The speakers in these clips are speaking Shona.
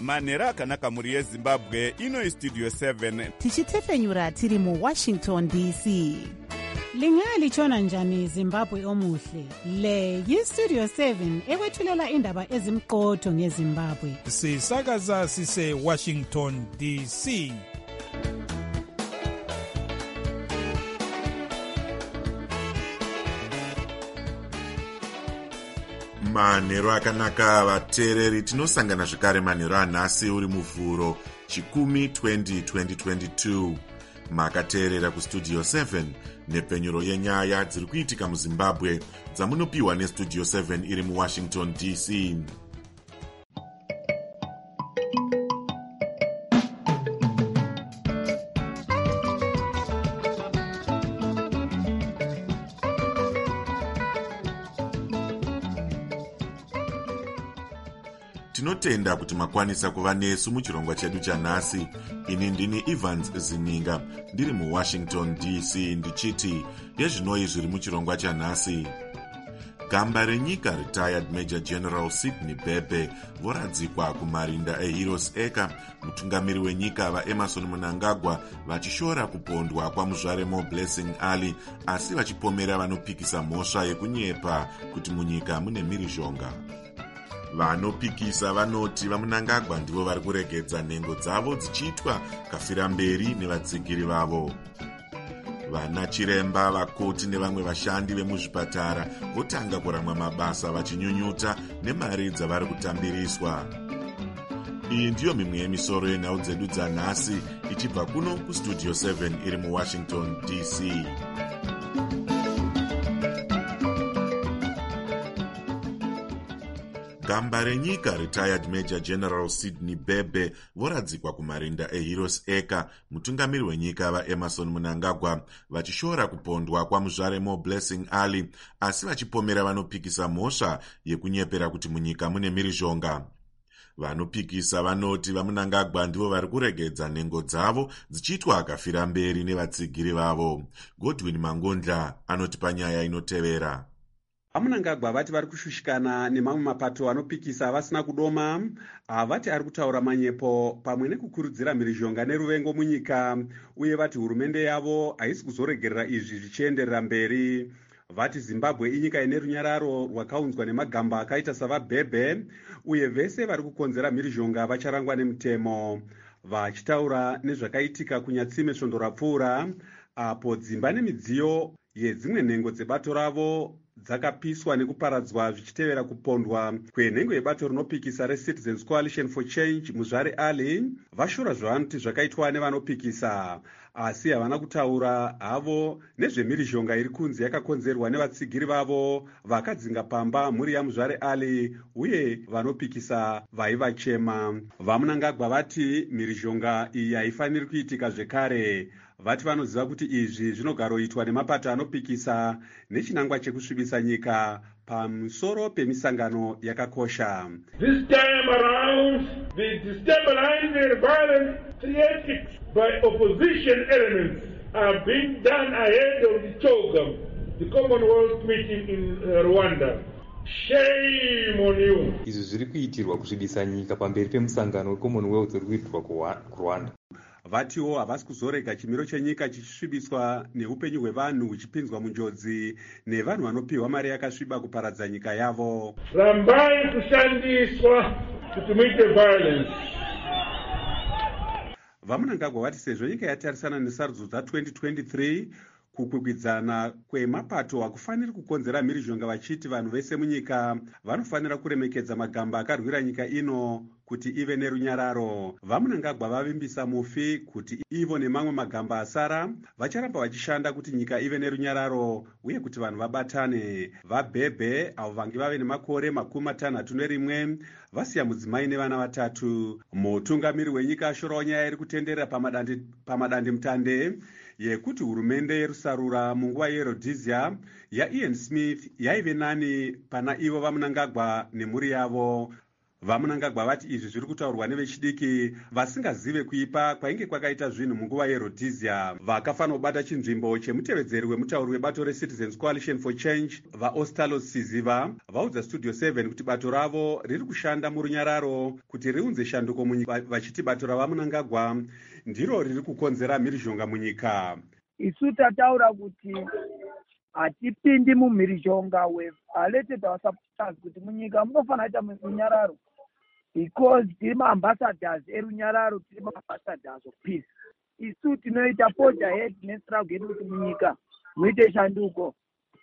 manhero akanaka mhuri yezimbabwe. Ino istudio 7 tichitefenyura tiri muWashington DC. Lingalitshona njani Zimbabwe omuhle? Le yistudio 7 ekwethulela indaba ezimqotho ngeZimbabwe. Sisakaza sise Washington DC. Manhero akanaka vateereri, tinosangana zvakare manhero anhasi uri muvhuro chikumi 2022. Makateerera kustudio 7 nepfenyuro yenyaya dziri kuitika muZimbabwe dzamunopiwa nestudio 7 iri muWashington DC. Tinotenda kuti makwanisa kuva nesu muchirongwa chedu chanhasi. Ini ndini Evans Zininga ndiri muWashington DC ndichiti yezvinoi zviri muchirongwa chanhasi. Gamba renyika retired Major General Sidney Bebe voradzikwa kumarinda eHeroes Acre. Mutungamiri wenyika vaEmmerson Mnangagwa vachishora kupondwa kwamuzvare Blessing Ali, asi vachipomera vanopikisa mhosva yekunyepa kuti munyika mune mhirizhonga. Vanopikisa vanoti vaMnangagwa ndivo vari kuregedza nhengo dzavo dzichiitwa kafira mberi nevatsigiri vavo. Vana chiremba, vakoti nevamwe vashandi vemuzvipatara votanga kuramwa mabasa vachinyunyuta nemari dzavari kutambiriswa. Iyi ndiyo mimwe yemisoro yenhau dzedu dzanhasi ichibva kuno kustudio 7 iri muWashington DC. Gamba renyika retired Major General Sidney Bebe voradzikwa kumarinda eHeroes Acre. Mutungamiri wenyika vaEmmerson Mnangagwa vachishora kupondwa kwamuzvare Blessing Ali, asi vachipomera vanopikisa mhosva yekunyepera kuti munyika mune mhirizhonga. Vanopikisa vanoti vaMnangagwa ndivo vari kuregedza nhengo dzavo dzichiitwa akafira mberi nevatsigiri vavo. Godwin Mangondla anoti panyaya inotevera. vaMnangagwa vati vari kushushikana nemamwe mapato anopikisa vasina kudoma. Vati ari kutaura manyepo pamwe nekukurudzira mhirizhonga neruvengo munyika, uye vati hurumende yavo haisi kuzoregerera izvi zvichienderera mberi. Vati Zimbabwe inyika ine runyararo rwakaunzwa nemagamba akaita savaBhebhe, uye vese vari kukonzera mhirizhonga vacharangwa nemutemo. Vachitaura nezvakaitika kunyatsime svondo rapfuura, apo dzimba nemidziyo yedzimwe nhengo dzebato ravo dzakapiswa nekuparadzwa zvichitevera kupondwa kwenhengo yebato rinopikisa reCitizens Coalition for Change muzvare Ali. Vashora zvavanoti zvakaitwa nevanopikisa, asi havana kutaura havo nezvemhirizhonga iri kunzi yakakonzerwa nevatsigiri vavo vakadzinga pamba mhuri yamuzvare Ali, uye vanopikisa vaivachema. vaMnangagwa vati mhirizhonga iyi haifaniri kuitika zvekare. Vati vanoziva kuti izvi zvinogaroitwa nemapato anopikisa nechinangwa chekusvibisa nyika pamusoro pemisangano yakakosha. This time around, the destabilizing violence created by opposition elements are being done ahead of the CHOGM, the Commonwealth meeting in Rwanda. Shame on you. Izvi zviri kuitirwa kusvibisa nyika pamberi pemusangano weCommonwealth uri kuitirwa kuRwanda. Vatiwo havasi kuzorega chimiro chenyika chichisvibiswa neupenyu hwevanhu huchipinzwa munjodzi nevanhu vanopiwa mari yakasviba kuparadza nyika yavo. Rambai kushandiswa kuti muite violence. vaMnangagwa vati sezvo nyika yatarisana nesarudzo dza2023, kukwikwidzana kwemapato hakufaniri kukonzera mhirizhonga, vachiti vanhu vese munyika vanofanira kuremekedza magamba akarwira nyika ino kuti ive nerunyararo. vaMnangagwa vavimbisa mufi kuti ivo nemamwe magamba asara vacharamba vachishanda kuti nyika ive nerunyararo uye kuti vanhu vabatane. vaBhebhe avo vange vave nemakore 61 vasiya mudzimai nevana vatatu. Mutungamiri wenyika ashorawo nyaya iri kutenderera pamadandemutande yekuti hurumende yerusarura munguva yeRhodesia yaIan Smith yaive nani pana ivo vaMnangagwa nemhuri yavo. vamunangagwa vati izvi zviri kutaurwa nevechidiki vasingazive kuipa kwainge kwakaita zvinhu munguva yeRhodesia. Vakafanira kubata chinzvimbo chemutevedzeri wemutauri webato reCitizens Coalition for Change vaOstalos Siziva vaudza Studio 7 kuti bato ravo riri kushanda murunyararo kuti riunze shanduko munyika, vachiti bato ravamunangagwa ndiro riri kukonzera mhirizhonga munyika. Isu tataura kuti hatipindi mumhirizhonga we-elected our supporters kuti munyika munofanira kuita runyararo because tiri maambassadors erunyararo, tiri maambassadors of peace. Isu tinoita forge ahead nestruggle yedu kuti munyika muite shanduko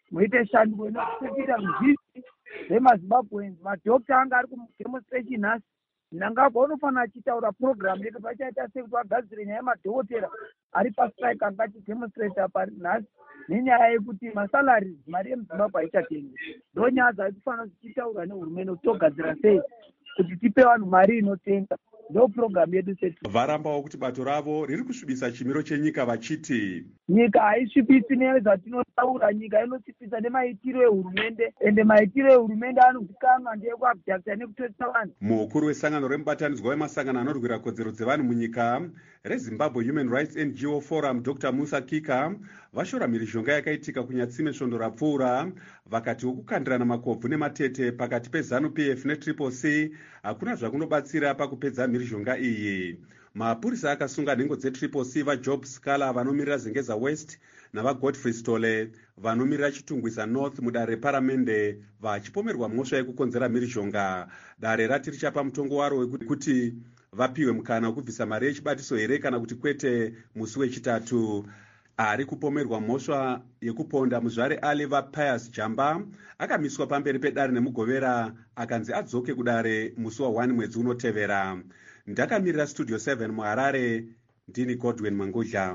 inokuita muzvisi vemazimbabweans. Madhokta anga ari kudemonstration nhasi Mnangagwa unofanira achitaura program yedu pachaita sekuti vagadzire nyaya yemadhokotera ari pastrike anga achidemonstrate apa nhasi nenyaya yekuti masalari mari yemuzimbabwe haichatengi. Ndo nyaya dzari kufanira tichitaura nehurumende kuti togadzira sei kuti tipe vanhu mari inotenga. Ndo program yedu setu. Varambawo kuti bato ravo riri kusvibisa chimiro chenyika vachiti nyika haisvibisi nezvatinotaura, nyika inosvibisa nemaitiro ehurumende, ende maitiro ehurumende anozikanwa ndeyekuabhakisa nekutoesa vanhu. Mukuru wesangano remubatanidzwa wemasangano anorwira kodzero dzevanhu munyika reZimbabwe Human Rights NGO Forum Dr. Musa Kika vashora mhirizhonga yakaitika kunyatsime svondo rapfuura vakati wokukandirana makobvu nematete pakati peZANU-PF neTriple-C hakuna zvakunobatsira pakupedza mhirizhonga iyi. Mapurisa akasunga nhengo dzeTriple-C vaJob Scala vanomirira Zengeza West navaGodfrey Stole vanomirira Chitungwisa North mudare reparamende vachipomerwa mhosva yekukonzera mhirizhonga. Dare rati richapa mutongo waro wekuti vapiwe mukana wekubvisa mari yechibatiso here kana kuti kwete musi wechitatu. Ari kupomerwa mhosva yekuponda muzvare Aliva Pius Jamba akamiswa pamberi pedare nemugovera akanzi adzoke kudare musi wa1 mwedzi unotevera. Ndakamirira Studio 7 muHarare, ndini Godwin Mangudla.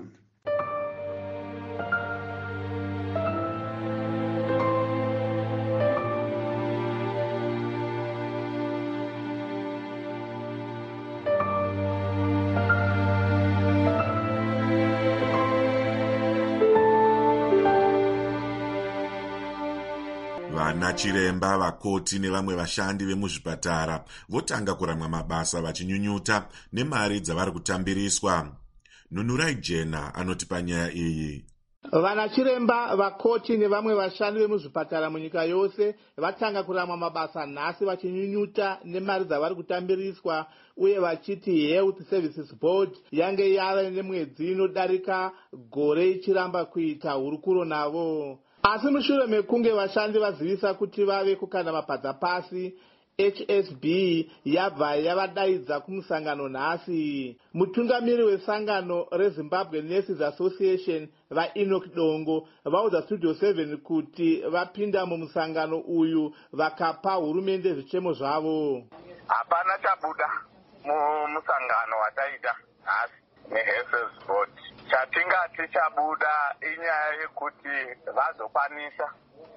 Vana chiremba, vakoti nevamwe vashandi vemuzvipatara votanga kuramwa mabasa vachinyunyuta nemari dzavari kutambiriswa. Nunurai Jena anoti panyaya iyi. Vana chiremba, vakoti nevamwe vashandi vemuzvipatara munyika yose vatanga kuramwa mabasa nhasi vachinyunyuta nemari dzavari kutambiriswa uye vachiti Health Services Board yange yava nemwedzi inodarika gore ichiramba kuita hurukuro navo. Asi mushure mekunge vashandi vazivisa kuti vave kukanda mapadza pasi, HSB yabva yavadaidza kumusangano nhasi. Mutungamiri wesangano reZimbabwe Nurses Association vaEnoch Dongo vaudza Studio 7 kuti vapinda mumusangano uyu vakapa hurumende zvichemo zvavo. Hapana chabuda mumusangano wataita nhasi neHealth Services Board. Chatingati chabuda inyaya yekuti vazokwanisa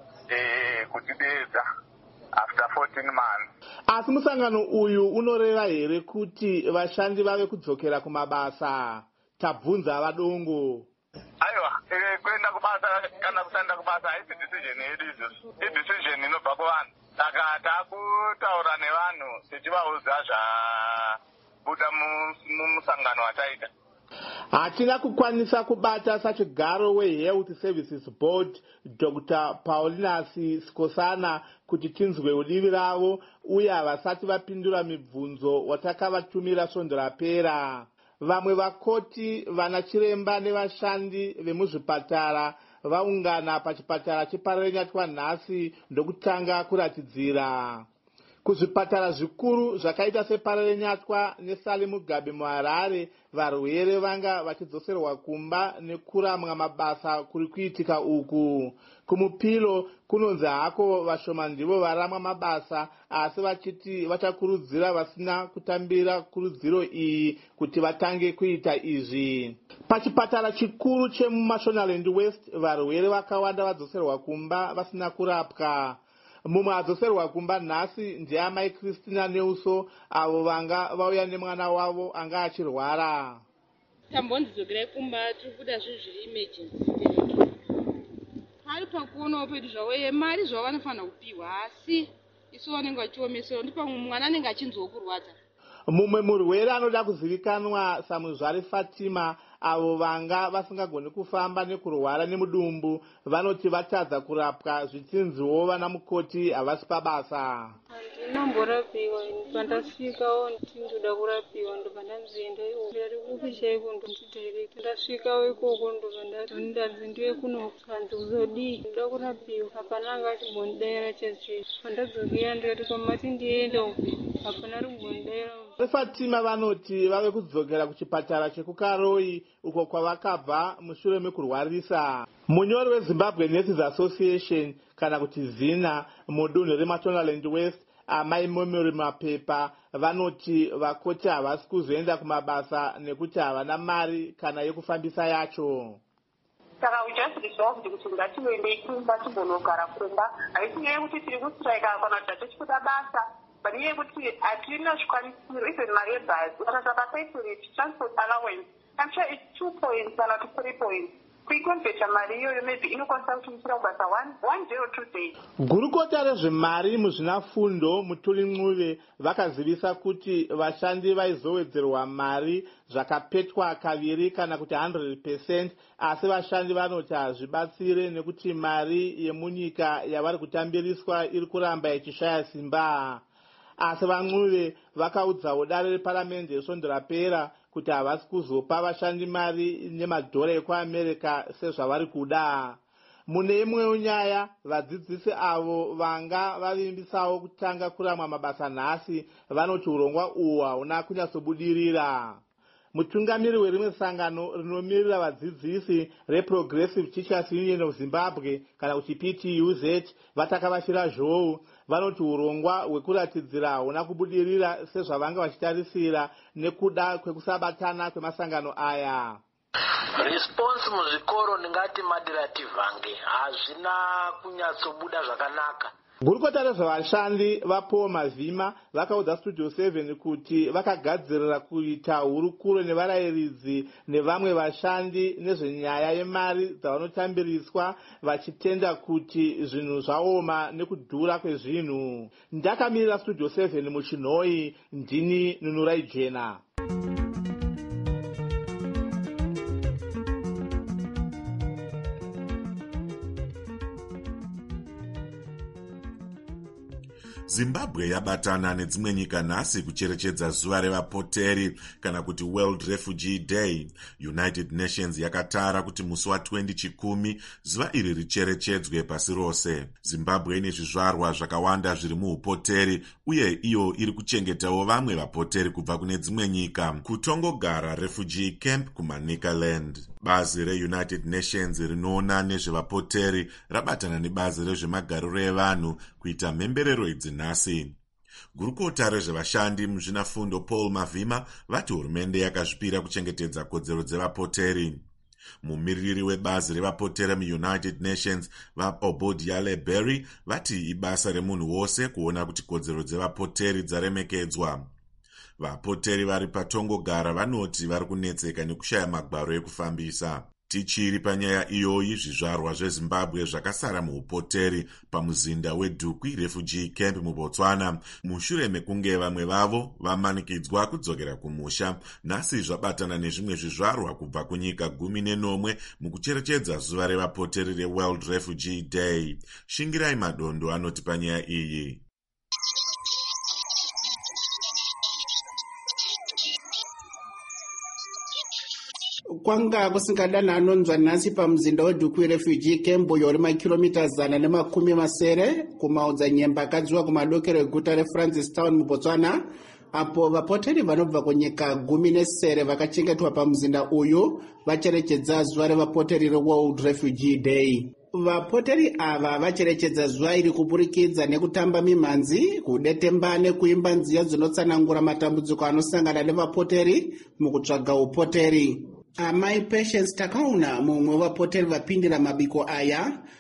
kutidedza after 14 months. Asi musangano uyu unoreva here kuti vashandi vave kudzokera kumabasa? Tabvunza vaDongo. Aiwa, kuenda kubasa kana kusanda kubasa haisi decision yedu izvo. Decision inobva kuvanhu. Saka takutaura nevanhu tichivaudza zvabuda mumusangano wataita. Hatina kukwanisa kubata sachigaro weHealth Services Board Dr. Paulinus Skosana kuti tinzwe udivi ravo uye havasati vapindura mibvunzo watakavatumira svondo rapera. Vamwe vakoti, vana chiremba nevashandi vemuzvipatara vaungana pachipatara chePararenyatwa nhasi ndokutanga kuratidzira. Kuzvipatara zvikuru zvakaita sePararenyatwa neSali Mugabe muHarare varwere vanga vachidzoserwa kumba nekuramwa mabasa kuri kuitika uku. Kumupilo kunonzi hako vashoma ndivo varamwa mabasa asi vachiti vachakurudzira vasina kutambira kurudziro iyi kuti vatange kuita izvi. Pachipatara chikuru chemuMashonaland West varwere vakawanda vadzoserwa kumba vasina kurapwa. Mumwe adzoserwa kumba nhasi ndiamai Christina Neuso avo vanga vauya nemwana wavo anga achirwara. Tambondizokerai kumba tiri kuda zvinhu zviri emergency. Hari pakuonawo pedu zvavo mari zvavo vanofanira kupiwa asi isu vanenge vachiomeserwa ndipo mwana anenge achinzokurwadza. Mumwe murwere anoda kuzivikanwa saMuzvare Fatima avo vanga vasingagoni kufamba nekurwara nemudumbu vanoti vatadza kurapwa zvichinziwo vana mukoti havasi pabasa. Ndinomborapiwa pandasvikawo ndindoda kurapiwa ndobva ndanzienda ndari kupi chaiko ndondidhaireka ndasvikawo ikoko ndobva ndanzi ndiwe kuno kanzi kuzodii ndoda kurapiwa hapana anga chimbondidaira chezvizvi pandadzokera ndikati kwamati ndienda hapana rimbondidaira. Fatima vanoti vave kudzokera kuchipatara chekukaroi uko kwavakabva mushure mekurwarisa. Munyori weZimbabwe Nurses Association kana kuti ZINA mudunhu reMashonaland West Amai Memory Mapepa vanoti vakoti havasi kuzoenda kumabasa nekuti havana mari kana yekufambisa yacho. Saka we just resolved kuti ngatiende kumba timbonogara kumba haisi nyaya yekuti tiri kustrike kana kuti hatichikuda basa panyaya yekuti hatina zvikwanisiro even mari yebhazi kana takapaitorate transport allowance I'm sure it's 2 points kana to 3 points. Kuikonveta mari iyoyo maybe inokwanisa kutumisira kubasa 1 day or 2 days. Gurukota rezvemari muzvinafundo Mutuli Ncuve vakazivisa kuti vashandi vaizowedzerwa mari zvakapetwa kaviri kana kuti 100%, asi vashandi vanoti hazvibatsire nekuti mari yemunyika yavari kutambiriswa iri kuramba ichishaya simba. Asi vaNcuve vakaudzawo dare reparamende yesvondo rapera kuti havasi kuzopa vashandi mari nemadhora ekuAmerica sezvavari kuda. Mune imwewo nyaya vadzidzisi avo vanga vavimbisawo kutanga kuramwa mabasa nhasi vanoti urongwa uhu hauna kunyatsobudirira. Mutungamiri werimwe sangano rinomirira vadzidzisi reProgressive Teachers Union of Zimbabwe kana kuti PTUZ vatakavashira zhou vanoti urongwa hwekuratidzira hauna kubudirira sezvavanga vachitarisira nekuda kwekusabatana kwemasangano aya. Response muzvikoro ndingati madirativhange hazvina kunyatsobuda zvakanaka. Gurukota rezvavashandi vaPaul Mavhima vakaudza Studio 7 kuti vakagadzirira kuita hurukuro nevarayiridzi nevamwe vashandi nezvenyaya yemari dzavanotambiriswa vachitenda kuti zvinhu zvaoma nekudhura kwezvinhu. Ndakamirira Studio 7 muChinhoi, ndini Nunurai Jena. Zimbabwe yabatana nedzimwe nyika nhasi kucherechedza zuva revapoteri kana kuti World Refugee Day. United Nations yakatara kuti musi wa20 Chikumi zuva iri richerechedzwe pasi rose. Zimbabwe ine zvizvarwa zvakawanda zviri muupoteri uye iyo iri kuchengetawo vamwe vapoteri kubva kune dzimwe nyika kutongogara refugee camp kuManicaland. Bazi reUnited Nations rinoona nezvevapoteri rabatana nebazi rezvemagariro evanhu kuita mhemberero idzi nhasi. Gurukota rezvevashandi muzvinafundo Paul Mavhima vati hurumende yakazvipira kuchengetedza kodzero dzevapoteri. Mumiriri webazi revapoteri muUnited Nations vaObodiale Berry vati ibasa remunhu wose kuona kuti kodzero dzevapoteri dzaremekedzwa. Vapoteri vari patongogara vanoti vari kunetseka nekushaya magwaro ekufambisa. Tichiri panyaya iyoyi, zvizvarwa zveZimbabwe zvakasara muupoteri pamuzinda weDukwi Refugee Camp muBotswana mushure mekunge vamwe vavo vamanikidzwa kudzokera kumusha. Nhasi zvabatana nezvimwe zvizvarwa kubva kunyika 14 mukucherechedza zuva revapoteri reWorld Refugee Day. Shingirai Madondo anoti panyaya iyi. Kwanga kusingadana anonzwa nhasi pamuzinda weDukwi Refugee Camp yori makilomita 170 kumaudza nyemba akadziwa kumadokero eguta reFrancistown muBotswana, apo vapoteri vanobva kunyika 17 vakachengetwa pamuzinda uyu vacherechedza zuva revapoteri reWorld Refugee Day. Vapoteri ava vacherechedza zuva iri kuburikidza nekutamba mimhanzi, kudetemba nekuimba nziyo dzinotsanangura matambudziko anosangana nevapoteri mukutsvaga upoteri. Amai Patience Takauna, mumwe wavapoteri vapindira mabiko aya,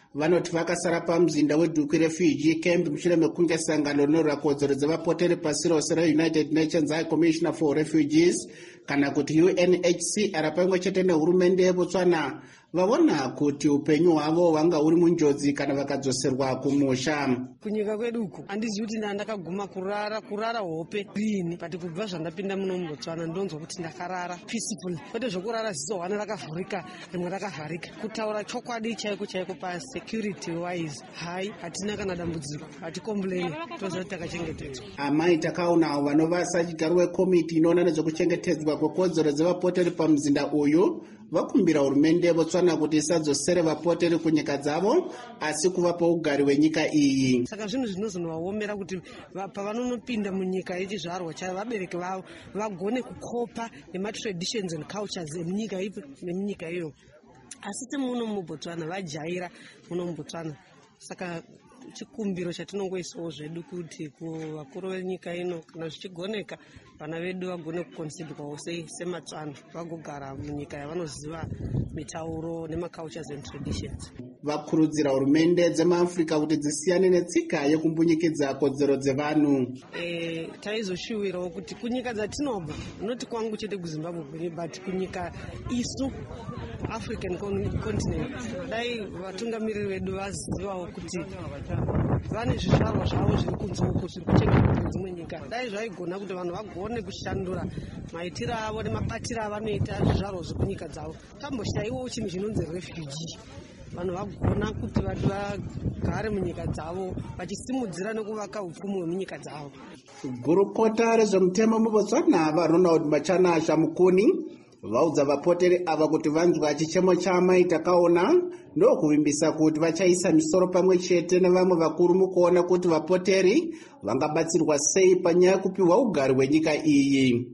vanoti vakasara pamuzinda wedhuku refugee camp mushure mekunge sangano rinorwa kodzero dzevapoteri pasi rose reunited nations high commissioner for refugees kana kuti UNHCR pamwe chete nehurumende yebotswana vaona kuti upenyu hwavo hwanga uri munjodzi kana vakadzoserwa kumusha. Kunyika kwedu uku handizivi kuti ndakaguma kurara hope rini, but kubva zvandapinda muno muBotswana ndonzwa kuti ndakarara peacefully, kwete zvokurara zisohwana rakavhurika rimwe rakavharika. Kutaura chokwadi chaiko pa security wise, hai hatina kana dambudziko, hatikomplaini, toziva kuti takachengetedzwa. Amai takaona vanova sachigaro wekomiti inoona nezvekuchengetedzwa kwekodzero dzevapoteri pamuzinda uyu vakumbira hurumende yebotswana kuti isadzosere vapoteri kunyika dzavo asi kuvapa ugari wenyika iyi. Saka zvinhu zvinozovaomera kuti pavanonopinda munyika yechizvarwa chavabereki vavo vagone kukopa nematraditions and cultures emunyika ipi nemunyika iyo, asi timuno muBotswana vajaira muno muBotswana. Saka chikumbiro chatinongoisawo zvedu kuti kuvakuru venyika ino kana zvichigoneka vana vedu vagone kuconsiderwawo sematswana vagogara munyika yavanoziva mitauro nemacultures and traditions. Vakurudzira hurumende dzemaAfrica kuti dzisiyane netsika yekumbunyikidzwa kodzero dzevanhu. Taizoshuwirawo kuti kunyika dzatinobva, noti kwangu chete kuZimbabwe, but kunyika isu African continent, dai vatungamiriri vedu vazivawo kuti vane zvizvarwa zvavo zviri kunze uko zviri kuchengetedzwa dzimwe nyika. Dai zvaigona kuti vanhu vagone kushandura maitiro avo nemabatiro avanoita zvizvarwa zvekunyika dzavo. Tamboshaiwo chinhu chinonzi refugee. Vanhu vagona kuti vagare munyika dzavo vachisimudzira nekuvaka upfumi hwemunyika dzavo. Gurukota rezvemutemo muBotswana vaRonald Machanasha Mukuni vaudza vapoteri ava kuti vanzwa chichemo chaamai takaona ndokuvimbisa kuti vachaisa misoro pamwe chete nevamwe vakuru mukuona kuti vapoteri vangabatsirwa sei panyaya kupiwa ugari hwenyika iyi.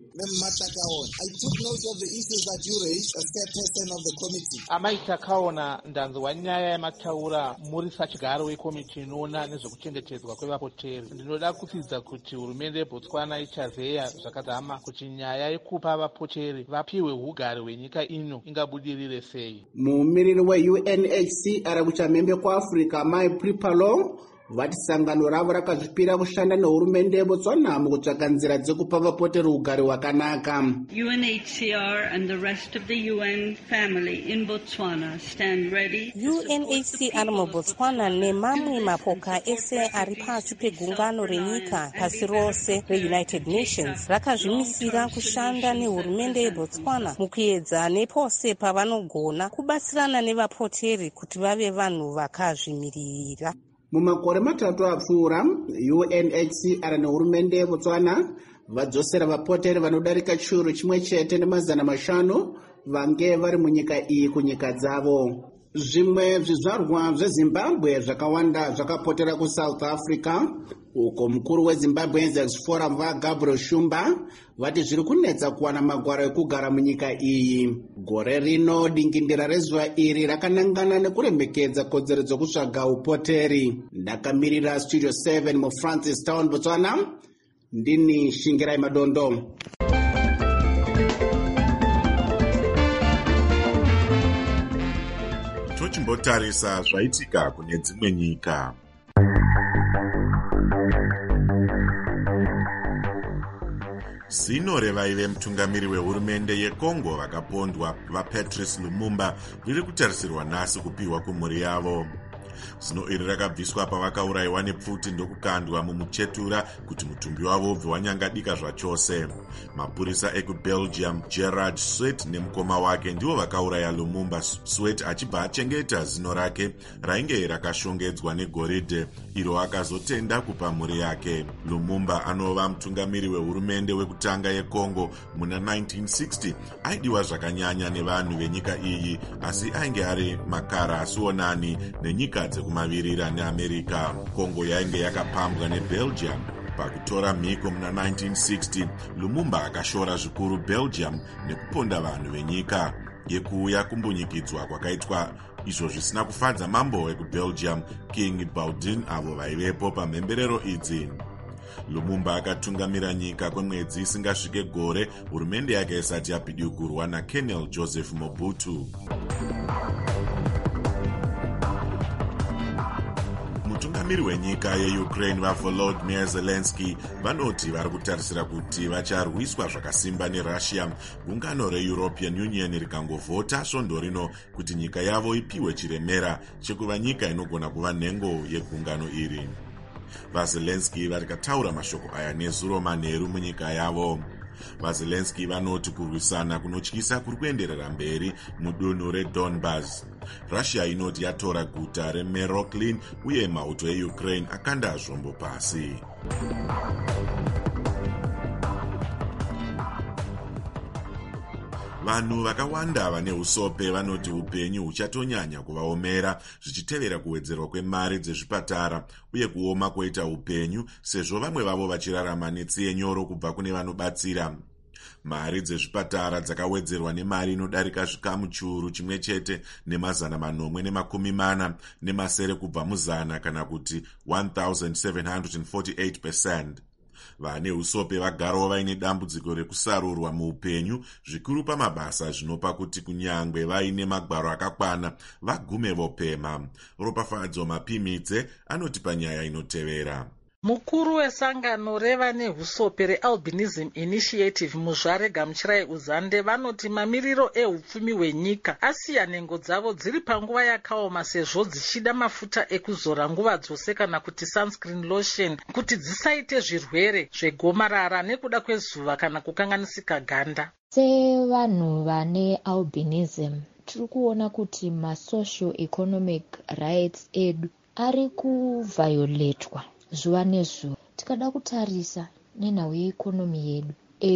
I took note of the issues that you raised as chairperson of the committee. Amai takaona ndanzwa nyaya yamataura muri sachigaro wekomiti inoona nezvekuchengetedzwa kwevapoteri. Ndinoda kutsidza kuti hurumende yeBotswana ichazeya zvakadzama kuti nyaya yekupa vapoteri vapiwe ugari hwenyika ino ingabudirire sei. Mumiriri weUNHCR kuchamhembe kwaAfrica Mai Pripalo vati sangano ravo rakazvipira kushanda nehurumende yebotswana mukutsvaka nzira dzekupa vapoteri ugari hwakanaka. UNHCR and the rest of the UN family in Botswana stand ready. UNHCR muBotswana nemamwe mapoka ese ari pasi pegungano renyika pasi rose reUnited Nations rakazvimisira kushanda nehurumende yeBotswana mukuedza nepose pavanogona kubatsirana nevapoteri kuti vave vanhu vakazvimirira. Mumakore matatu apfuura, UNHCR nehurumende yeBotswana vadzosera vapoteri vanodarika chiuru chimwe chete ne500 vange vari munyika iyi kunyika dzavo. Zvimwe zvizvarwa zveZimbabwe zvakawanda zvakapotera kuSouth Africa, uko mukuru weZimbabweans Forum vaGabriel Shumba vati zviri kunetsa kuwana magwaro ekugara munyika iyi. Gore rino dingindira rezuva iri rakanangana nekuremekedza kodzero dzokutsvaga upoteri. Ndakamirira Studio 7 muFrancis Town, Botswana, ndini Shingirai Madondo. Tochimbotarisa zvaitika kune dzimwe nyika. Zino revaive mutungamiri wehurumende yeCongo vakapondwa vaPatrice Lumumba riri kutarisirwa nhasi kupiwa kumhuri yavo. Zino iri rakabviswa pavakaurayiwa nepfuti ndokukandwa mumuchetura kuti mutumbi wavo ubve wanyangadika zvachose. Mapurisa ekuBelgium Gerard Swet nemukoma wake ndivo vakauraya Lumumba, Swet achibva achengeta zino rake rainge rakashongedzwa negoridhe iro akazotenda kupa mhuri yake. Lumumba anova mutungamiri wehurumende wekutanga yeCongo muna 1960. Aidiwa zvakanyanya nevanhu venyika iyi asi ainge ari makara asionani nenyika dzekumavirira neAmerica. Congo yainge yakapambwa neBelgium. Pakutora mhiko muna 1960, Lumumba akashora zvikuru Belgium nekuponda vanhu venyika. Yekuuya kumbunyikidzwa kwakaitwa izvo zvisina kufadza mambo wekuBelgium King Baudin avo vaivepo pamhemberero idzi. Lumumba akatungamira nyika kwemwedzi isingasvike gore, hurumende yake isati yapidugurwa naKenel Joseph Mobutu. mutungamiri wenyika yeukraine vavolodymyr zelensky vanoti vari kutarisira kuti vacharwiswa zvakasimba nerussia gungano reeuropean union rikangovhota svondo rino kuti nyika yavo ipiwe chiremera chekuva nyika inogona kuva nhengo yegungano iri. vazelensky varikataura mashoko aya nezuro manheru munyika yavo. vazelensky vanoti kurwisana kunotyisa kuri kuenderera mberi mudunhu redonbas. russia inoti yatora guta remeroklin uye mauto eukraine akanda zvombo pasi. vanhu vakawanda vane usope vanoti upenyu huchatonyanya kuvaomera zvichitevera kuwedzerwa kwemari dzezvipatara uye kuoma kwoita upenyu sezvo vamwe vavo vachirarama netsi yenyoro kubva kune vanobatsira. mari dzezvipatara dzakawedzerwa nemari inodarika zvikamu chiuru chimwe chete ne840 nemasere kubva muzana kana kuti 1748%. vane usope vagarawo vaine dambudziko rekusarurwa muupenyu zvikuru pamabasa zvinopa kuti kunyangwe vaine magwaro akakwana vagume vopema. ropafadzo mapimitse anoti panyaya inotevera. mukuru wesangano revane husope realbinism initiative muzvare gamuchirai uzande vanoti mamiriro ehupfumi hwenyika asiya nhengo dzavo dziri panguva yakaoma sezvo dzichida mafuta ekuzora nguva dzose kana kuti sunscreen lotion kuti dzisaite zvirwere zvegomarara nekuda kwezuva kana kukanganisika ganda. sevanhu vane albinism tiri kuona kuti masocial economic rights edu ari kuvhayoletwa zuva nezuva. tikada kutarisa nenhau yeikonomi yedu,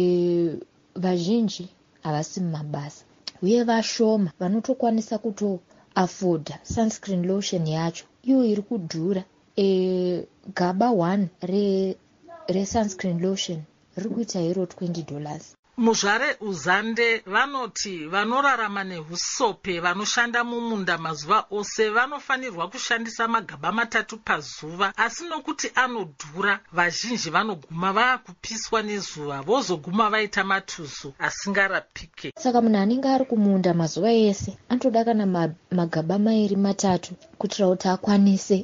vazhinji havasi mumabasa uye vashoma vanotokwanisa kutoafodha sunscreen lotion yacho iyo iri kudhura. gaba 1 resunscreen lotion riri kuita hero $20. muzvare uzande vanoti vanorarama nehusope vanoshanda mumunda mazuva ose vanofanirwa kushandisa magaba 3 pazuva, asi nokuti anodhura vazhinji vanoguma vaakupiswa nezuva vozoguma vaita matuzu asingarapike. saka munhu anenge ari kumunda mazuva ese anotoda kana magaba 2-3 kuitira kuti akwanise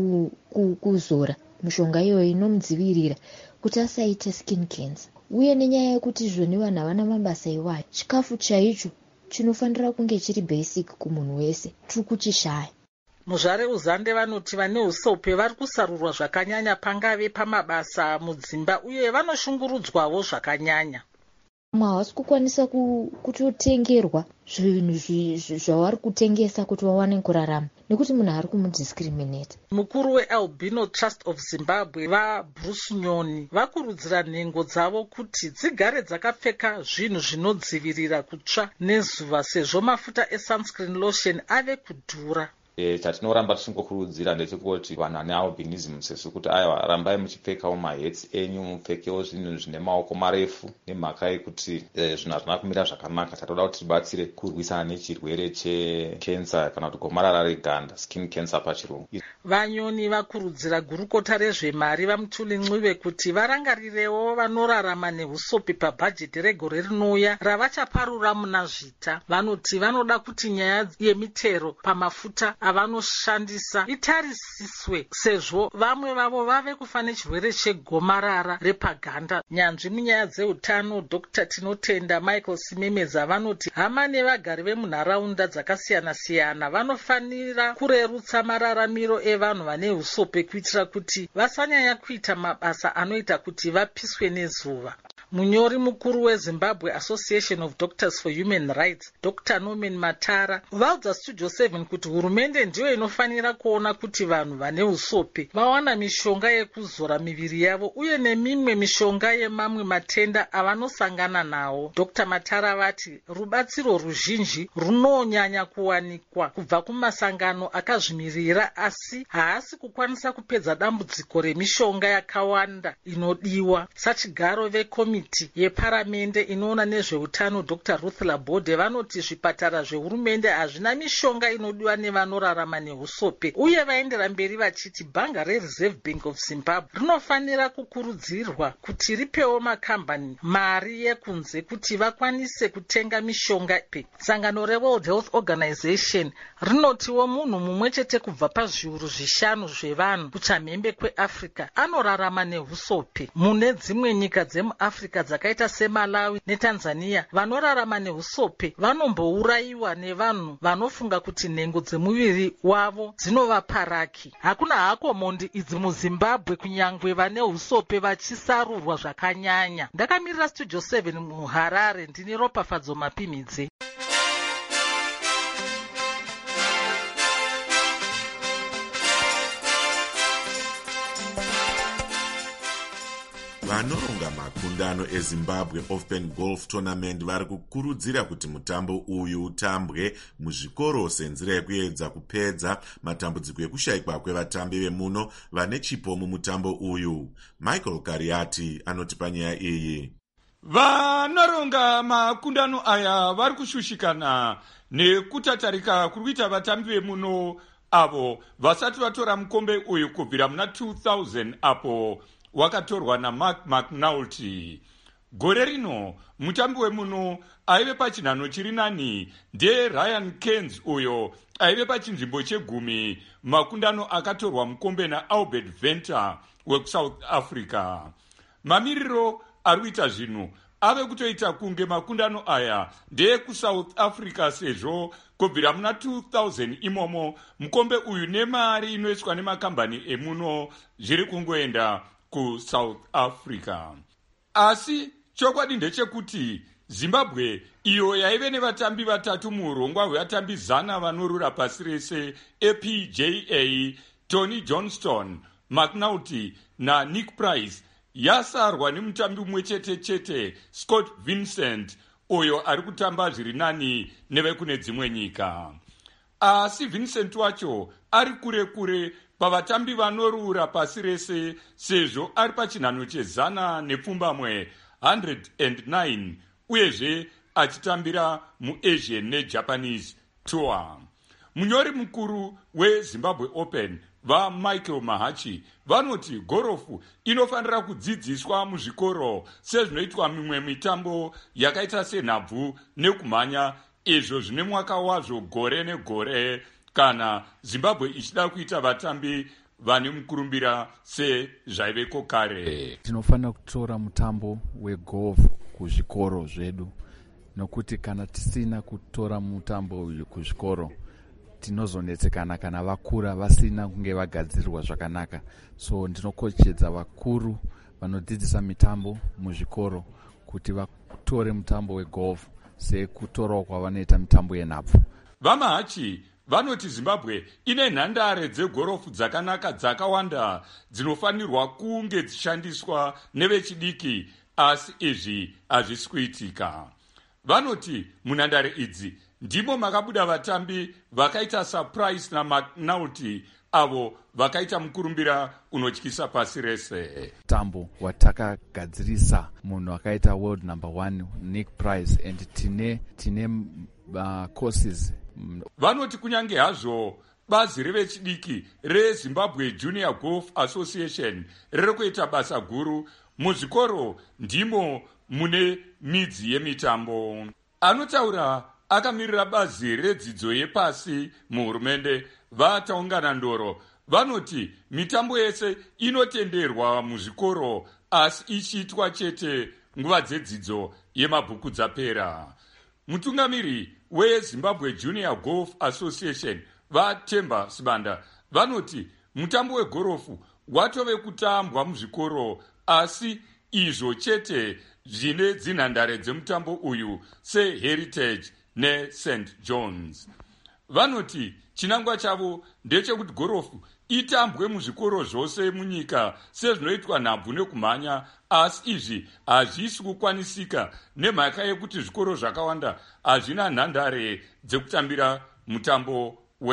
kuzora mishonga iyoyo inomudzivirira kuti asaite skin cancer. uye nenyaya yekuti izvoni vanhu havana mabasa iwayo, chikafu chaicho chinofanira kunge chiri basic kumunhu wese, tiri kuchishaya. muzvare uzande vanoti vane usope vari kusarurwa zvakanyanya pangave pamabasa mudzimba uye vanoshungurudzwawo zvakanyanya. vamwe havasi kukwanisa kutotengerwa zvinhu zvavari kutengesa kuti vawane kurarama nekuti munhu ari kumudiscriminate. mukuru wealbino trust of zimbabwe vabruce nyoni vakurudzira nhengo dzavo kuti dzigare dzakapfeka zvinhu zvinodzivirira kutsva nezuva sezvo mafuta esunscreen lotion ave kudhura. chatinoramba tichingokurudzira ndechekuti vanhu vane albinism sesu kuti aiwa rambai muchipfekawo mahets enyu, mupfekewo zvinhu zvine maoko marefu nemhaka yekuti zvinhu hazvina kumira zvakanaka. tatoda kuti tibatsire kurwisana nechirwere chekensa kana kuti gomarara reganda, skin cancer pachirungu. vanyoni vakurudzira gurukota rezvemari vamutuli ncwive kuti varangarirewo vanorarama nehusope pabhajeti regore rinouya ravachaparura muna zvita. vanoti vanoda kuti nyaya yemitero pamafuta avanoshandisa itarisiswe sezvo vamwe vavo vave kufa nechirwere chegomarara repaganda. nyanzvi munyaya dzeutano dr tinotenda michael simemedza vanoti hama nevagari vemunharaunda dzakasiyana-siyana vanofanira kurerutsa mararamiro evanhu vane usope kuitira kuti vasanyanya kuita mabasa anoita kuti vapiswe nezuva. munyori mukuru wezimbabwe association of doctors for human rights dr norman matara vaudza studio 7 kuti hurumende ndiyo inofanira kuona kuti vanhu vane usope vawana mishonga yekuzora miviri yavo uye nemimwe mishonga yemamwe matenda avanosangana nawo. dr matara vati rubatsiro ruzhinji runonyanya kuwanikwa kubva kumasangano akazvimirira asi haasi kukwanisa kupedza dambudziko remishonga yakawanda inodiwa. sachigaro vekomiti komiti yeparamende inoona nezveutano Dr. Ruth Labode vanoti zvipatara zvehurumende hazvina mishonga inodiwa nevanorarama neusope, uye vaendera mberi vachiti bhanga reReserve Bank of Zimbabwe rinofanira kukurudzirwa kuti ripewo makambani mari yekunze kuti vakwanise kutenga mishonga ipi. Sangano reWorld Health Organization rinotiwo munhu mumwe chete kubva pazviuru 5 zvevanhu kuchamhembe kweAfrica anorarama neusope. Mune dzimwe nyika dzemuAfrica dzakaita seMalawi neTanzania, vanorarama neusope vanombourayiwa nevanhu vanofunga kuti nhengo dzemuviri wavo dzinovaparaki. Hakuna hako mondi idzi muZimbabwe kunyangwe vane usope vachisarurwa zvakanyanya. Ndakamirira Studio 7 muHarare, ndini Ropafadzo Mapimidze. vanoronga makundano eZimbabwe Open Golf Tournament vari kukurudzira kuti mutambo uyu utambwe muzvikoro senzira yekuedza kupedza matambudziko ekushayikwa kwevatambi vemuno vane chipo mumutambo uyu. Michael Kariati anoti panyaya iyi. Vanoronga makundano aya vari kushushikana nekutatarika kuri kuita vatambi vemuno avo vasati vatora mukombe uyu kubvira muna 2000 apo wakatorwa naMark McNulty. Gore rino mutambi wemuno aive pachinhano chiri nani ndeRyan Cairns uyo aive pachinzvimbo che10 makundano akatorwa mukombe naAlbert Venter wekuSouth Africa. Mamiriro ari kuita zvinhu ave kutoita kunge makundano aya ndeyekuSouth Africa sezvo kubvira muna 2000 imomo mukombe uyu nemari inoiswa nemakambani emuno zviri kungoenda kuSouth Africa. Asi chokwadi ndechekuti Zimbabwe iyo yaive nevatambi vatatu muurongwa hwevatambi 100 vanorura pasi rese ePGA, Tony Johnston, McNulty naNick Price, yasarwa nemutambi mumwe chete Scott Vincent uyo ari kutamba zviri nani nevekune dzimwe nyika. Asi Vincent wacho ari kure pavatambi vanorura pasi rese sezvo ari pachinhano che100 nepfumbamwe 109 uyezve achitambira muAsian neJapanese Tour. Munyori mukuru weZimbabwe Open vaMichael Mahachi vanoti gorofu inofanira kudzidziswa muzvikoro sezvinoitwa mimwe mitambo yakaita senhabvu nekumhanya, izvo zvine mwaka wazvo gore negore kana Zimbabwe ichida kuita vatambi vane mukurumbira sezvaiveko kare. Tinofanira kutora mutambo wegolf kuzvikoro zvedu, nokuti kana tisina kutora mutambo uyu kuzvikoro tinozonetsekana kana vakura vasina kunge vagadzirirwa zvakanaka. So ndinokoshedza vakuru vanodzidzisa mitambo muzvikoro kuti vatore mutambo wegolf sekutorawo kwavanoita mitambo yenhabvu. VaMahachi vanoti Zimbabwe ine nhandare dzegorofu dzakanaka dzakawanda dzinofanirwa kunge dzishandiswa nevechidiki, asi izvi hazvisi kuitika. Vanoti munhandare idzi ndimo makabuda vatambi vakaita saPrice naMcNulty avo vakaita mukurumbira unotyisa pasi rese. Mutambo watakagadzirisa munhu akaita world number 1 Nick Price and tine courses. Vanoti kunyange hazvo bazi revechidiki reZimbabwe Junior Golf Association riri kuita basa guru muzvikoro, ndimo mune midzi yemitambo. Anotaura akamirira bazi redzidzo yepasi muhurumende vataungana ndoro vanoti mitambo yese inotenderwa muzvikoro, asi ichiitwa chete nguva dzedzidzo yemabhuku dzapera. Mutungamiri weZimbabwe Junior Golf Association vaTemba Sibanda vanoti mutambo wegorofu watove kutambwa muzvikoro, asi izvo chete zvine dzinhandare dzemutambo uyu seHeritage neSt John's. Vanoti chinangwa chavo ndechekuti gorofu itambwe muzvikoro zvose munyika sezvinoitwa nhabvu nekumhanya, asi izvi hazvisi kukwanisika nemhaka yekuti zvikoro zvakawanda hazvina nhandare dzekutambira mutambo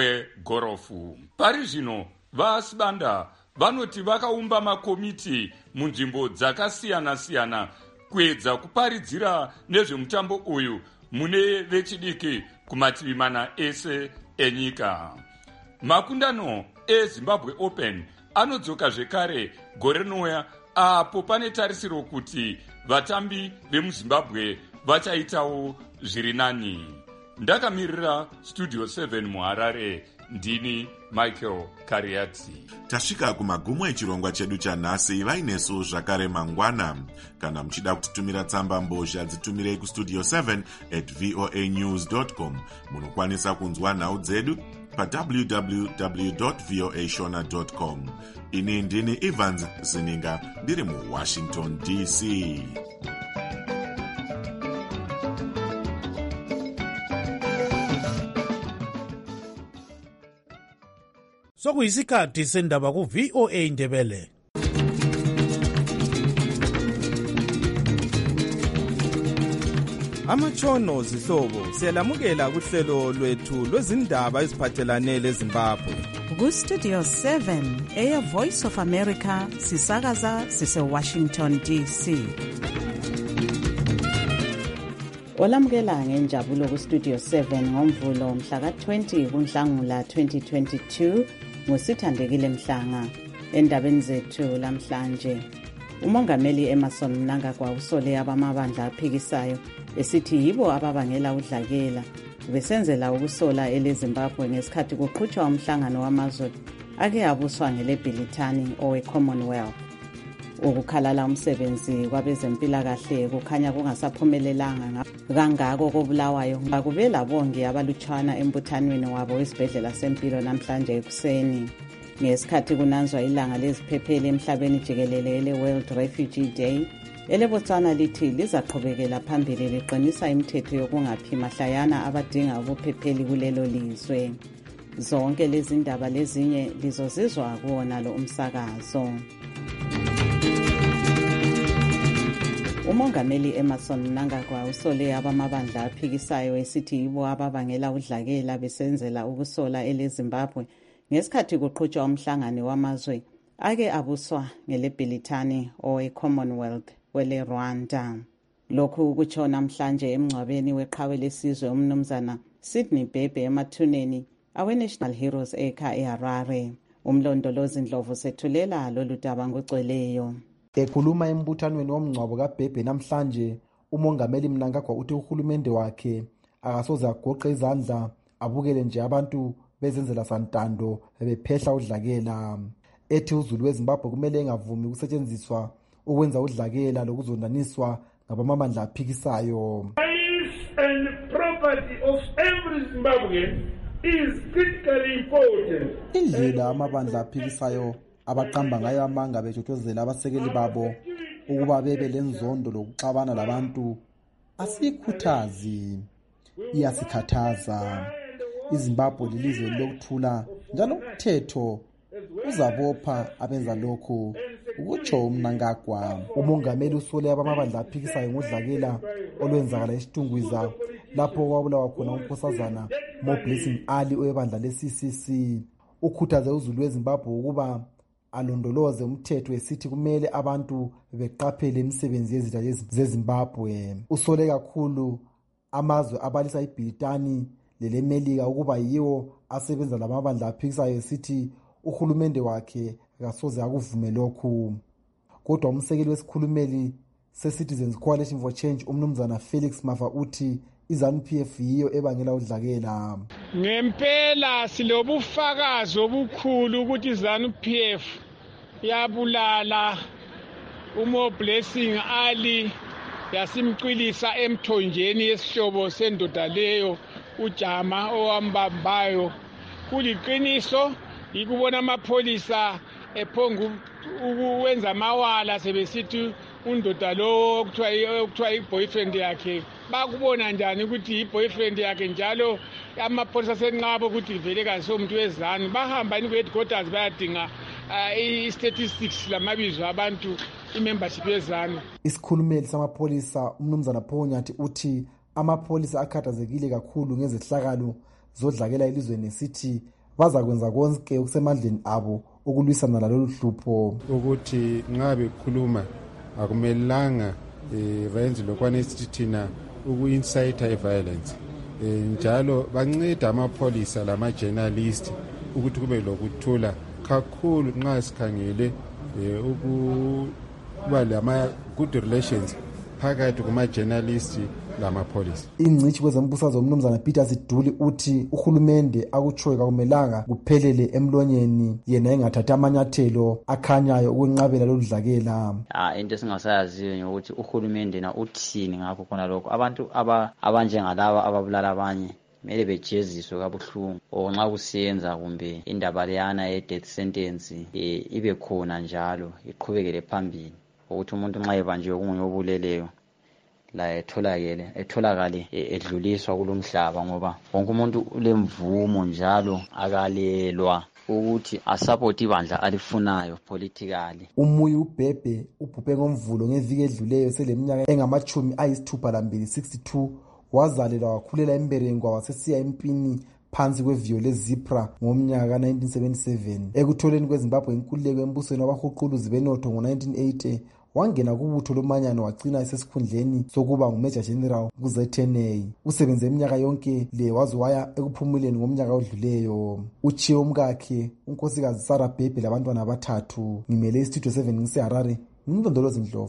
wegorofu. Pari zvino vaSibanda vanoti vakaumba makomiti munzvimbo dzakasiyana-siyana kuedza kuparidzira nezvemutambo uyu mune vechidiki kumativi mana ese enyika. Makundano eZimbabwe Open anodzoka zvekare gore rinouya, apo pane tarisiro kuti vatambi vemuZimbabwe vachaitawo zviri nani. Ndakamirira Studio 7 muHarare, ndini Michael Kariadzi. Tasvika kumagumo echirongwa chedu chanhasi. Vainesu zvakare mangwana. Kana muchida kutitumira tsamba mbozha, dzitumirei kustudio 7@voanews.com. Munokwanisa kunzwa nhau dzedu pa www.voashona.com. Ini ndini Evans Zininga, ndiri muWashington DC. Sokuyisikhathi sendaba ku-VOA Indebele. Amatshono zihlobo siyalamukela kuhlelo lwethu lwezindaba eziphathelane leZimbabwe. Ku-Studio 7 eya Voice of America sisakaza sise-Washington DC. Olamukela ngenjabulo ku-Studio 7 ngomvulo mhla ka-20 kuNhlangula 2022 ngosithandekile Mhlanga. Endabeni zethu lamhlanje, uMongameli Emmerson Mnangagwa usole abamabandla aphikisayo esithi yibo ababangela udlakela besenzela ukusola eleZimbabwe ngesikhathi kuqhutshwa umhlangano wamazwe ake abuswa ngelebhilithani owe-Commonwealth. Ukukhalala umsebenzi kwabezempilakahle kukhanya kungasaphumelelanga kangako kobulawayo ngakube labongi abalutshwana embuthanweni wabo wesibhedlela sempilo namhlanje ekuseni. Ngesikhathi kunanzwa ilanga leziphepheli emhlabeni jikelele ele-World Refugee Day, eleBotswana lithi lizaqhubekela phambili liqinisa imithetho yokungaphi mahlayana abadinga ubuphepheli kulelo lizwe. Zonke lezi ndaba lezinye lizozizwa kuwona lo umsakazo. Umongameli Emmerson Mnangagwa usole abamabandla aphikisayo esithi yibo ababangela udlakela besenzela ukusola eleZimbabwe ngesikhathi kuqhutshwa umhlangano wamazwe ake abuswa ngelebhilithani owe-Commonwealth wele Rwanda. Lokhu kutsho namhlanje emngcwabeni weqhawe lesizwe umnumzana Sydney Bebe emathuneni awe-National Heroes Acre eHarare. Umlondolozi Ndlovu sethulela lolu daba ngogcweleyo. Ekhuluma embuthanweni womngcwabo kaBhebhe namhlanje, uMongameli Mnangagwa uthi uhulumende wakhe akasoze agoqe izandla abukele nje abantu bezenzela santando bephehla udlakela. Ethi uZulu weZimbabwe kumele engavumi ukusetshenziswa ukwenza udlakela lokuzondaniswa ngabamabandla aphikisayo. Life and property of every Zimbabwean is critically important. Indlela amabandla aphikisayo abaqamba ngayo amanga bejotozela abasekeli babo ukuba bebe lenzondo lokuxabana labantu asikhuthazi, iyasikhathaza. iZimbabwe lilizwe lokuthula njalo umthetho uzabopha abenza lokhu, ukutsho uMnangagwa. Umongameli usole abamabandla aphikisayo ngodlakela olwenzakala eSitungwiza lapho kwabulawa khona unkosazana Moblessing Ali oyebandla le-CCC. Ukhuthaze uZulu weZimbabwe ukuba alondoloze umthetho esithi kumele abantu beqaphele imisebenzi yezitha zeZimbabwe. Usole kakhulu amazwe abalisa ibhilithani leleMelika ukuba yiwo asebenza lamabandla aphikisayo esithi uhulumende wakhe akasoze akuvume lokhu. Kodwa umsekeli wesikhulumeli se-Citizens Coalition for Change umnumzana Felix Mafa uthi iZANU-PF yiyo ebangela udlakela. Ngempela silobufakazi obukhulu ukuthi iZANU-PF yabulala uMoblessing Ali yasimcwilisa emthonjeni yesihlobo sendoda leyo uJama owambambayo. Kuliqiniso ikubona amapholisa ephonga ukwenza amawala sebesithi undoda lo okuthiwa i-boyfriend yakhe. Bakubona njani ukuthi i-boyfriend yakhe njalo amapholisa senqaba ukuthi vele kasomuntu weZANU. Bahamba ku-headquarters bayadinga i-statistics lamabizo abantu i-membership yeZANU. Isikhulumeli samapholisa umnumzana Phonyathi uthi amapholisa akhathazekile kakhulu ngezehlakalo zodlakela elizweni esithi bazakwenza konke okusemandleni abo ukulwisana lalolu hlupho. Ukuthi nxa bekhuluma akumelanga bayenze lokwane esithi thina uku-incite i-violence. Njalo banceda amapholisa lama-journalist ukuthi kube lokuthula kakhulu nxa sikhangele ukuba lama-good relations phakathi kuma-journalist lamapholisa. Ingcitshi kwezembusazwe umnumzana Peter Siduli uthi uhulumende akutshoyo kakumelanga kuphelele emlonyeni yena engathatha amanyathelo akhanyayo ukwenqabela loludlakela. Into esingasayaziyo ukuthi uhulumende na uthini ngakho khona lokho. Abantu abanjengalaba ababulala abanye kumele bejeziswe kabuhlungu, or nxa kusiyenza kumbe indaba leyana ye-death sentence ibe khona njalo iqhubekele phambili, ukuthi umuntu nxa ebanjiwe kunguye obuleleyo la etholakale edluliswa kulomhlaba, ngoba wonke umuntu ulemvumo njalo akalelwa ukuthi asupport ibandla alifunayo politically. Umuyi uBhebhe ubhubhe ngomvulo ngeviki edluleyo seleminyaka engama-62 wazalelwa wakhulela eMberengo wasesiya empini phansi kweviyo leZipra ngomnyaka ka-1977. Ekutholeni kweZimbabwe inkululeko embusweni wabahuquluzi benotho ngo-1980 wangena kubutho lomanyano wagcina esesikhundleni sokuba nguMajor General kuZNA. Usebenze iminyaka yonke le waze waya ekuphumuleni ngomnyaka odluleyo. Uchiye umkakhe unkosikazi Sarah Bhebhe labantwana abathathu. Ngimele iStudio 7 ngiseHarare, ngimlondolozi Ndlovu.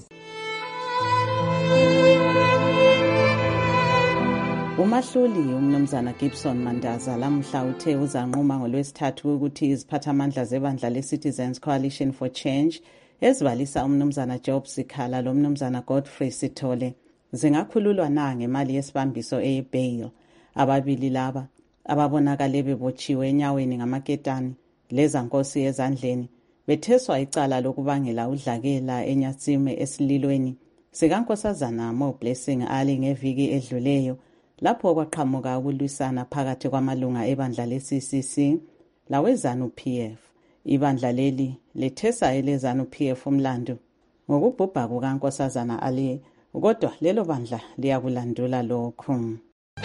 Umahluli umnumzana Gibson Mandaza lamhla uthe uzanquma ngolwesithathu ukuthi iziphathamandla zebandla le-Citizens Coalition for Change ezibalisa umnumzana Job Sikhala lo mnumzana Godfrey Sithole zingakhululwa na ngemali yesibambiso eyi-bail. Ababili laba ababonakale bebotshiwe enyaweni ngamaketani lezankosi ezandleni betheswa icala lokubangela udlakela eNyatsime esililweni sikankosazana Mo Blessing Ali ngeviki edluleyo, lapho kwaqhamuka ukulwisana phakathi kwamalunga ebandla le-CCC lawe-ZANU-PF. Ibandla leli lethesa ele-ZANU-PF umlandu ngokubhubha kukankosazana Ali, kodwa lelo bandla liyakulandula lokhu.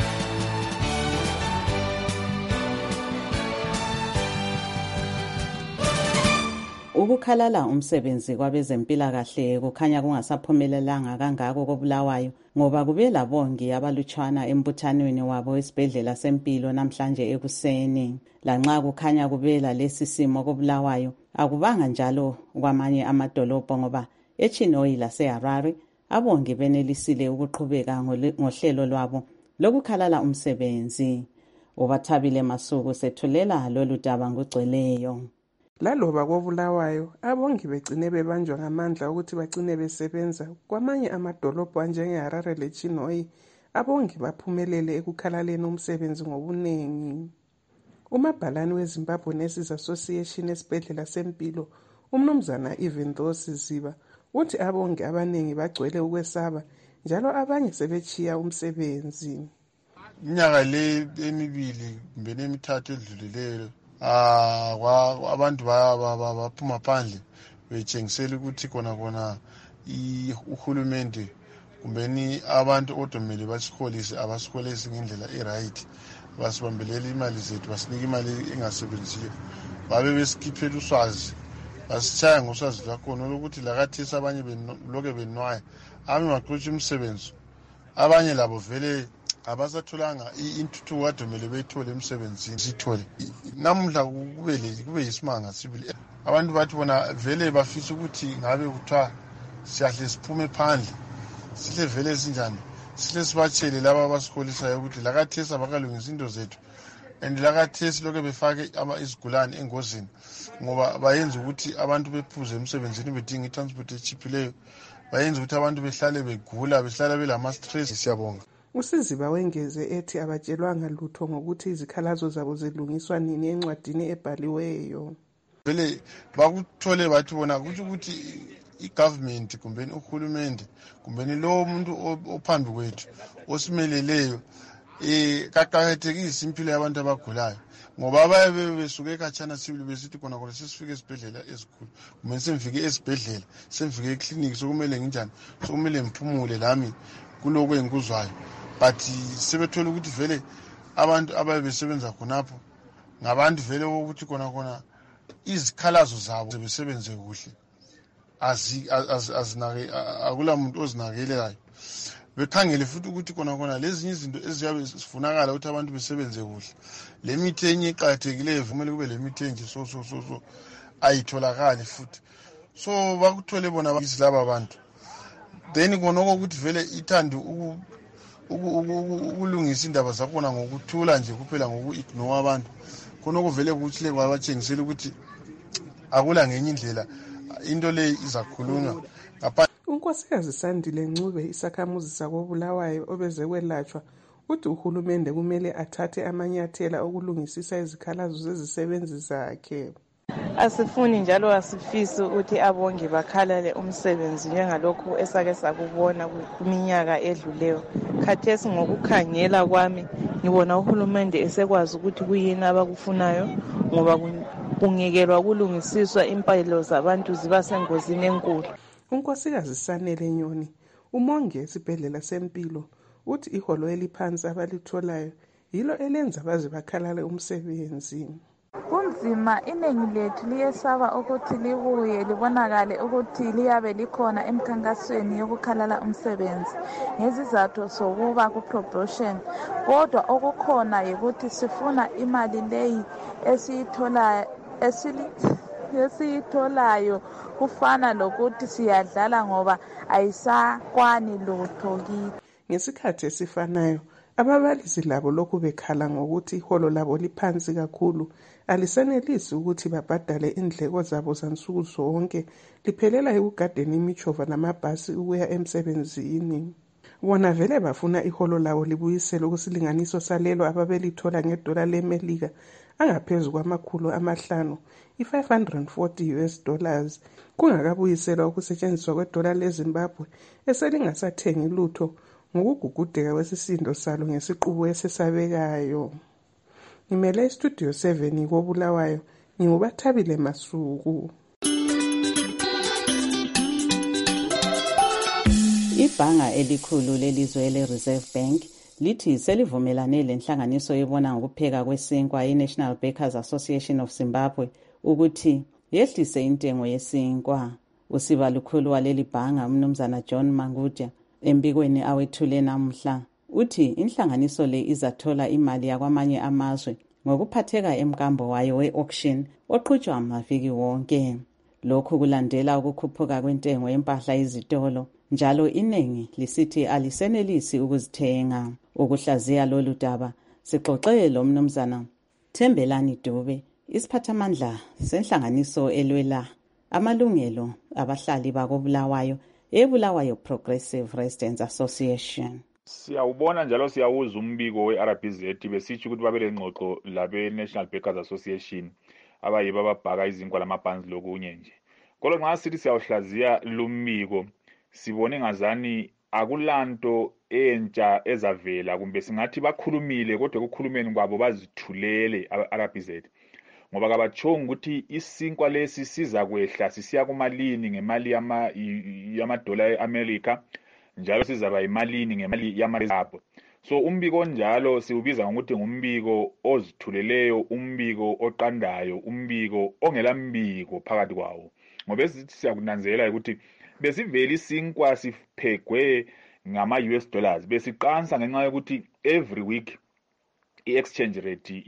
Ukukhalala umsebenzi kwabezempilakahle kukhanya kungasaphumelelanga kangako koBulawayo, ngoba kube labongi abalutshwana embuthanweni wabo esibhedlela sempilo namhlanje ekuseni. Lanxa kukhanya kubela lesi simo koBulawayo, akubanga njalo kwamanye amadolobho, ngoba eChinoyi laseHarare abongi benelisile ukuqhubeka ngohlelo lwabo lokukhalala umsebenzi. Ubathabile Masuku sethulela lolu daba ngugcweleyo. Laloba koBulawayo abongi begcine bebanjwa ngamandla ukuthi bagcine besebenza kwamanye amadolobho anjengeHarare leChinoyi, abongi baphumelele ekukhalaleni umsebenzi ngobunengi. Umabhalani weZimbabwe Nurses Association esibhedlela sempilo umnumzana Ivendhosi Ziba uthi abongi abanengi bagcwele ukwesaba, njalo abanye sebechiya umsebenzi. Iminyaka le emibili kumbe emithathu edlulileyo abantu baphuma phandle betshengisela ukuthi khona uhulumende kumbeni abantu odomele basiholise abasiholisi ngendlela e-right, basibambelela imali zethu, basinike imali engasebenziyo, babe besikhiphela uswazi, basitshaya ngoswazi lwakhona lokuthi lakathisa abanye loke benwaya, abanye baxotsha umsebenzi, abanye labo vele abasatholanga intuthuko adomele beyithole emsebenzini sithole. Namuhla kube yisimanga sibili. Abantu bathi bona vele bafisa ukuthi ngabe kuthiwa siyahle siphume phandle, sihle vele sinjani, sihle sibatshele laba abasikholisayo ukuthi lakathesa bakalungisa into zethu, and lakathesi lokho befake izigulane engozini, ngoba bayenza ukuthi abantu bephuze emsebenzini bedinga itransport echiphileyo, bayenza ukuthi abantu behlale begula, behlala belama-stress. Siyabonga. Usiziba wengeze ethi abatshelwanga lutho ngokuthi izikhalazo zabo zilungiswa nini encwadini ebhaliweyo. Vele bakuthole bathi bona ukuthi i-government kumbeni uhulumende kumbeni lo muntu ophambi kwethu osimeleleyo kaqakathekisa impilo yabantu abagulayo, ngoba abaye besuke khatshana sibili besithi khona sesifike esibhedlela esikhulu, kumbe semfike esibhedlela, semfike ekliniki, sokumele nginjani, sokumele mphumule lami kuloko engikuzwayo. But sebethola ukuthi vele abantu abaye besebenza khonapho ngabantu vele ukuthi khona izikhalazo zabo besebenze kuhle, akula muntu ozinakekelayo. Bekhangele futhi ukuthi khona lezinye izinto eziyabe sifunakala ukuthi abantu besebenze kuhle. Le mithi enye eqakathekileyo vumele kube le mithi enje so ayitholakali futhi. So bakuthole bona laba abantu. Then konoko ukuthi vele ithanda ukulungisa indaba zakhona ngokuthula nje kuphela ngoku-ignore abantu. Konoko vele ukuthi le kwabatshengisela ukuthi akula ngenye indlela into le izakhulunywa. uNkosikazi Sandile Ncube isakhamuzi sakobulawayo obeze kwelatshwa uthi uhulumende kumele athathe amanyathela okulungisisa izikhalazo zezisebenzi zakhe. Asifuni njalo asifisi ukuthi abongi bakhalale umsebenzi njengalokhu esake sakubona kuminyaka edluleyo. Khathesi ngokukhangela kwami ngibona uhulumende esekwazi ukuthi kuyini abakufunayo ngoba kungekelwa kulungisiswa impilo zabantu ziba sengozini enkulu. uNkosikazi Sanele Nyoni umongi esibhedlela sempilo uthi iholo eliphansi abalitholayo yilo elenza baze bakhalale umsebenzi. Kunzima, iningi lethu liyesaba ukuthi libuye libonakale ukuthi liyabe likhona emkhankasweni yokukhalala umsebenzi ngezizathu sokuba ku-promotion. Kodwa okukhona yikuthi sifuna imali leyi esiyitholayo kufana lokuthi siyadlala ngoba ayisakwani lutho kithi. Ngesikhathi esifanayo ababalisi labo lokhu bekhala ngokuthi iholo labo liphansi kakhulu, alisenelisi ukuthi babhadale indleko zabo zansuku zonke, liphelela ekugadeni imichova namabhasi ukuya emsebenzini. Bona vele bafuna iholo labo libuyisele kusilinganiso salelo ababelithola ngedola leMelika angaphezu kwama500, $540, kungakabuyiselwa ukusetshenziswa kwedola leZimbabwe eselingasathengi lutho ngokugugudeka kwesisindo salo ngesiqubu esesabekayo. Ngimele iStudio 7 kobulawayo, nginguBathabile Masuku. Ibhanga elikhulu lelizwe le-Reserve Bank lithi selivumelane lenhlanganiso ebona ngokupheka kwesinkwa i-National Bakers Association of Zimbabwe ukuthi yehlise intengo yesinkwa. Usiba lukhulu waleli bhanga umnumzana John Mangudya embikweni awethule namuhla uthi inhlanganiso le izathola imali yakwamanye amazwe ngokuphatheka emkambo wayo we-auction oqhutshwa amaviki wonke. Lokhu kulandela ukukhuphuka kwentengo yempahla izitolo, njalo inengi lisithi alisenelisi ukuzithenga. Ukuhlaziya lolu daba sixoxe lo mnumzana Thembelani Dube, isiphathamandla senhlanganiso elwela amalungelo abahlali bakobulawayo eBulawayo Progressive Residents Association. Siyawubona njalo siyawuza umbiko we-RBZ besitsho ukuthi babele ngxoxo labe-National Bakers Association abayibo ababhaka izinkwa lamabhanzi lokunye nje. Kodwa nxa sithi siyawuhlaziya lumbiko sibone ngazani akulanto entsha ezavela kumbe singathi bakhulumile kodwa ekukhulumeni kwabo bazithulele RBZ. Ngoba kabachonga ukuthi isinkwa lesi siza kwehla sisiya kumalini ngemali yamadola eAmerica njalo sizaba imalini ngemali yamaZimbabwe. So umbiko njalo siubiza ngokuthi ngumbiko ozithuleleyo, umbiko oqandayo, umbiko ongela mbiko phakathi kwawo. Ngoba esithi siyakunanzela ukuthi besivela isinkwa siphegwe ngama-US dollars besiqansa ngenxa yokuthi every week i-exchange rate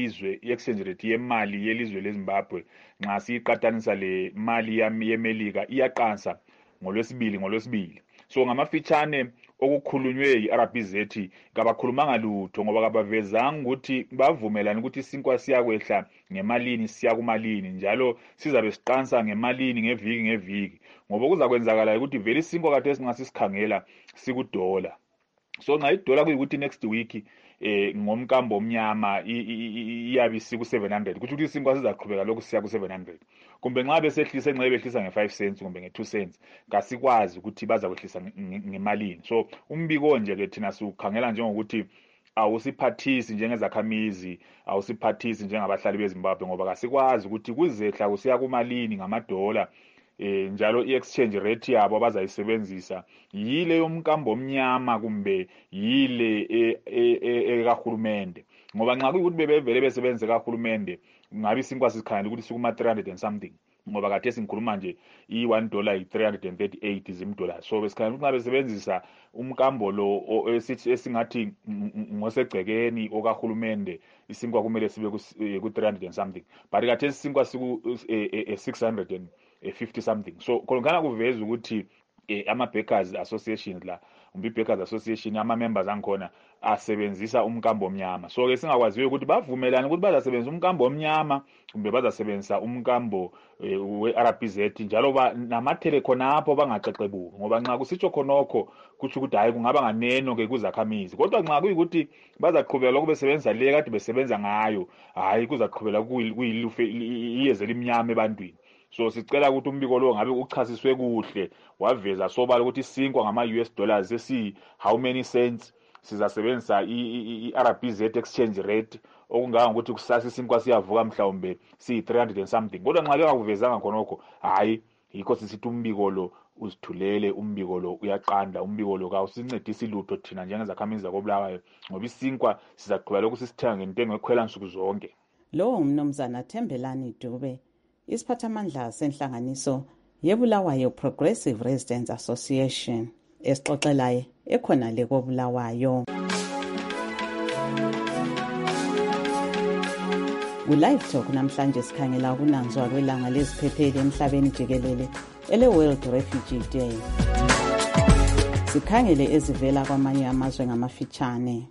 yemali yelizwe leZimbabwe nxa siyiqathanisa le mali yeMelika iyaqansa ngolwesibili. So ngamafitshane okukhulunywe yi-RBZ kabakhulumanga lutho ngoba kabavezanga ukuthi bavumelana ukuthi isinkwa siyakwehla ngemalini siya kumalini njalo sizabe siqansa ngemalini ngeviki ngoba kuzakwenzakala ukuthi vele isinkwa kade esingasikhangela sikudola. So nxa idola kuyikuthi next week ngomkambo omnyama iyabe siku700 kuthi ukuthi isinkwa sizaqhubeka lokhu siya ku700. Kumbe nxa besehlisa nxa behlisa nge5 cents kumbe nge2 cents kasikwazi ukuthi baza kwehlisa ngemalini. So umbiko nje ke thina sikhangela njengokuthi awusiphathisi njengezakhamizi, awusiphathisi njengabahlali beZimbabwe ngoba kasikwazi ukuthi kuzehla kusiya kumalini ngamadola. Njalo i-exchange rate yabo abazayisebenzisa yile yomkambo omnyama kumbe yile ekahulumende. Ngoba nxa kuyikuthi bebevele besebenzise kahulumende ngabe isinkwa sikhangela ukuthi sikuma 300 and something. ngoba kade singikhuluma nje $1 $338 zimdollars. So besikhangela ukuthi besebenzisa umkambo lo esingathi ngosegcekeni okahulumende isinkwa kumele sibe ku 300 and something, but kade isinkwa siku 650 something. So khona kuveza ukuthi ama-Backers Association la Backers Association ama-members angikhona asebenzisa umkambo omnyama. So ke singakwaziyo ukuthi bavumelane ukuthi bazasebenzisa umkambo omnyama kumbe bazasebenzisa umkambo we-RBZ njalo namathele khonapho bangaxexebuki, ngoba nxa kusitsho khonokho kuthi ukuthi hayi kungaba nganeno ke kuzakhamizi, kodwa nxa kuyikuthi bazaqhubeka lokho besebenzisa le kade besebenza ngayo, hayi kuzaqhubela iyeze elimnyama ebantwini. So sicela ukuthi umbiko lo ngabe uchasiswe kuhle, waveza sobala ukuthi isinkwa ngama-$US esi how many cents sizasebenzisa i-RBZ exchange rate, okunganga ukuthi kusasa isinkwa siyavuka mhlawumbe si-300 and something. Kodwa nxa bengakuvezanga khonokho, hayi yikho sisithi umbiko lo uzithulele, umbiko lo uyaqanda, umbiko lo kawusincedisi lutho thina njengezakhamizi zakoBulawayo, ngoba isinkwa sizaqhubeka lokhu sisithenga ngentengo ekhwela nsuku zonke. Lo umnumzana Thembelani Dube, isiphathamandla senhlanganiso yeBulawayo Progressive Residents Association, esixoxelayo ekhona le koBulawayo. Ku-Live Talk namhlanje sikhangela ukunanzwa kwelanga leziphepheli emhlabeni jikelele ele-World Refugee Day. Sikhangele ezivela kwamanye amazwe ngamafitshane.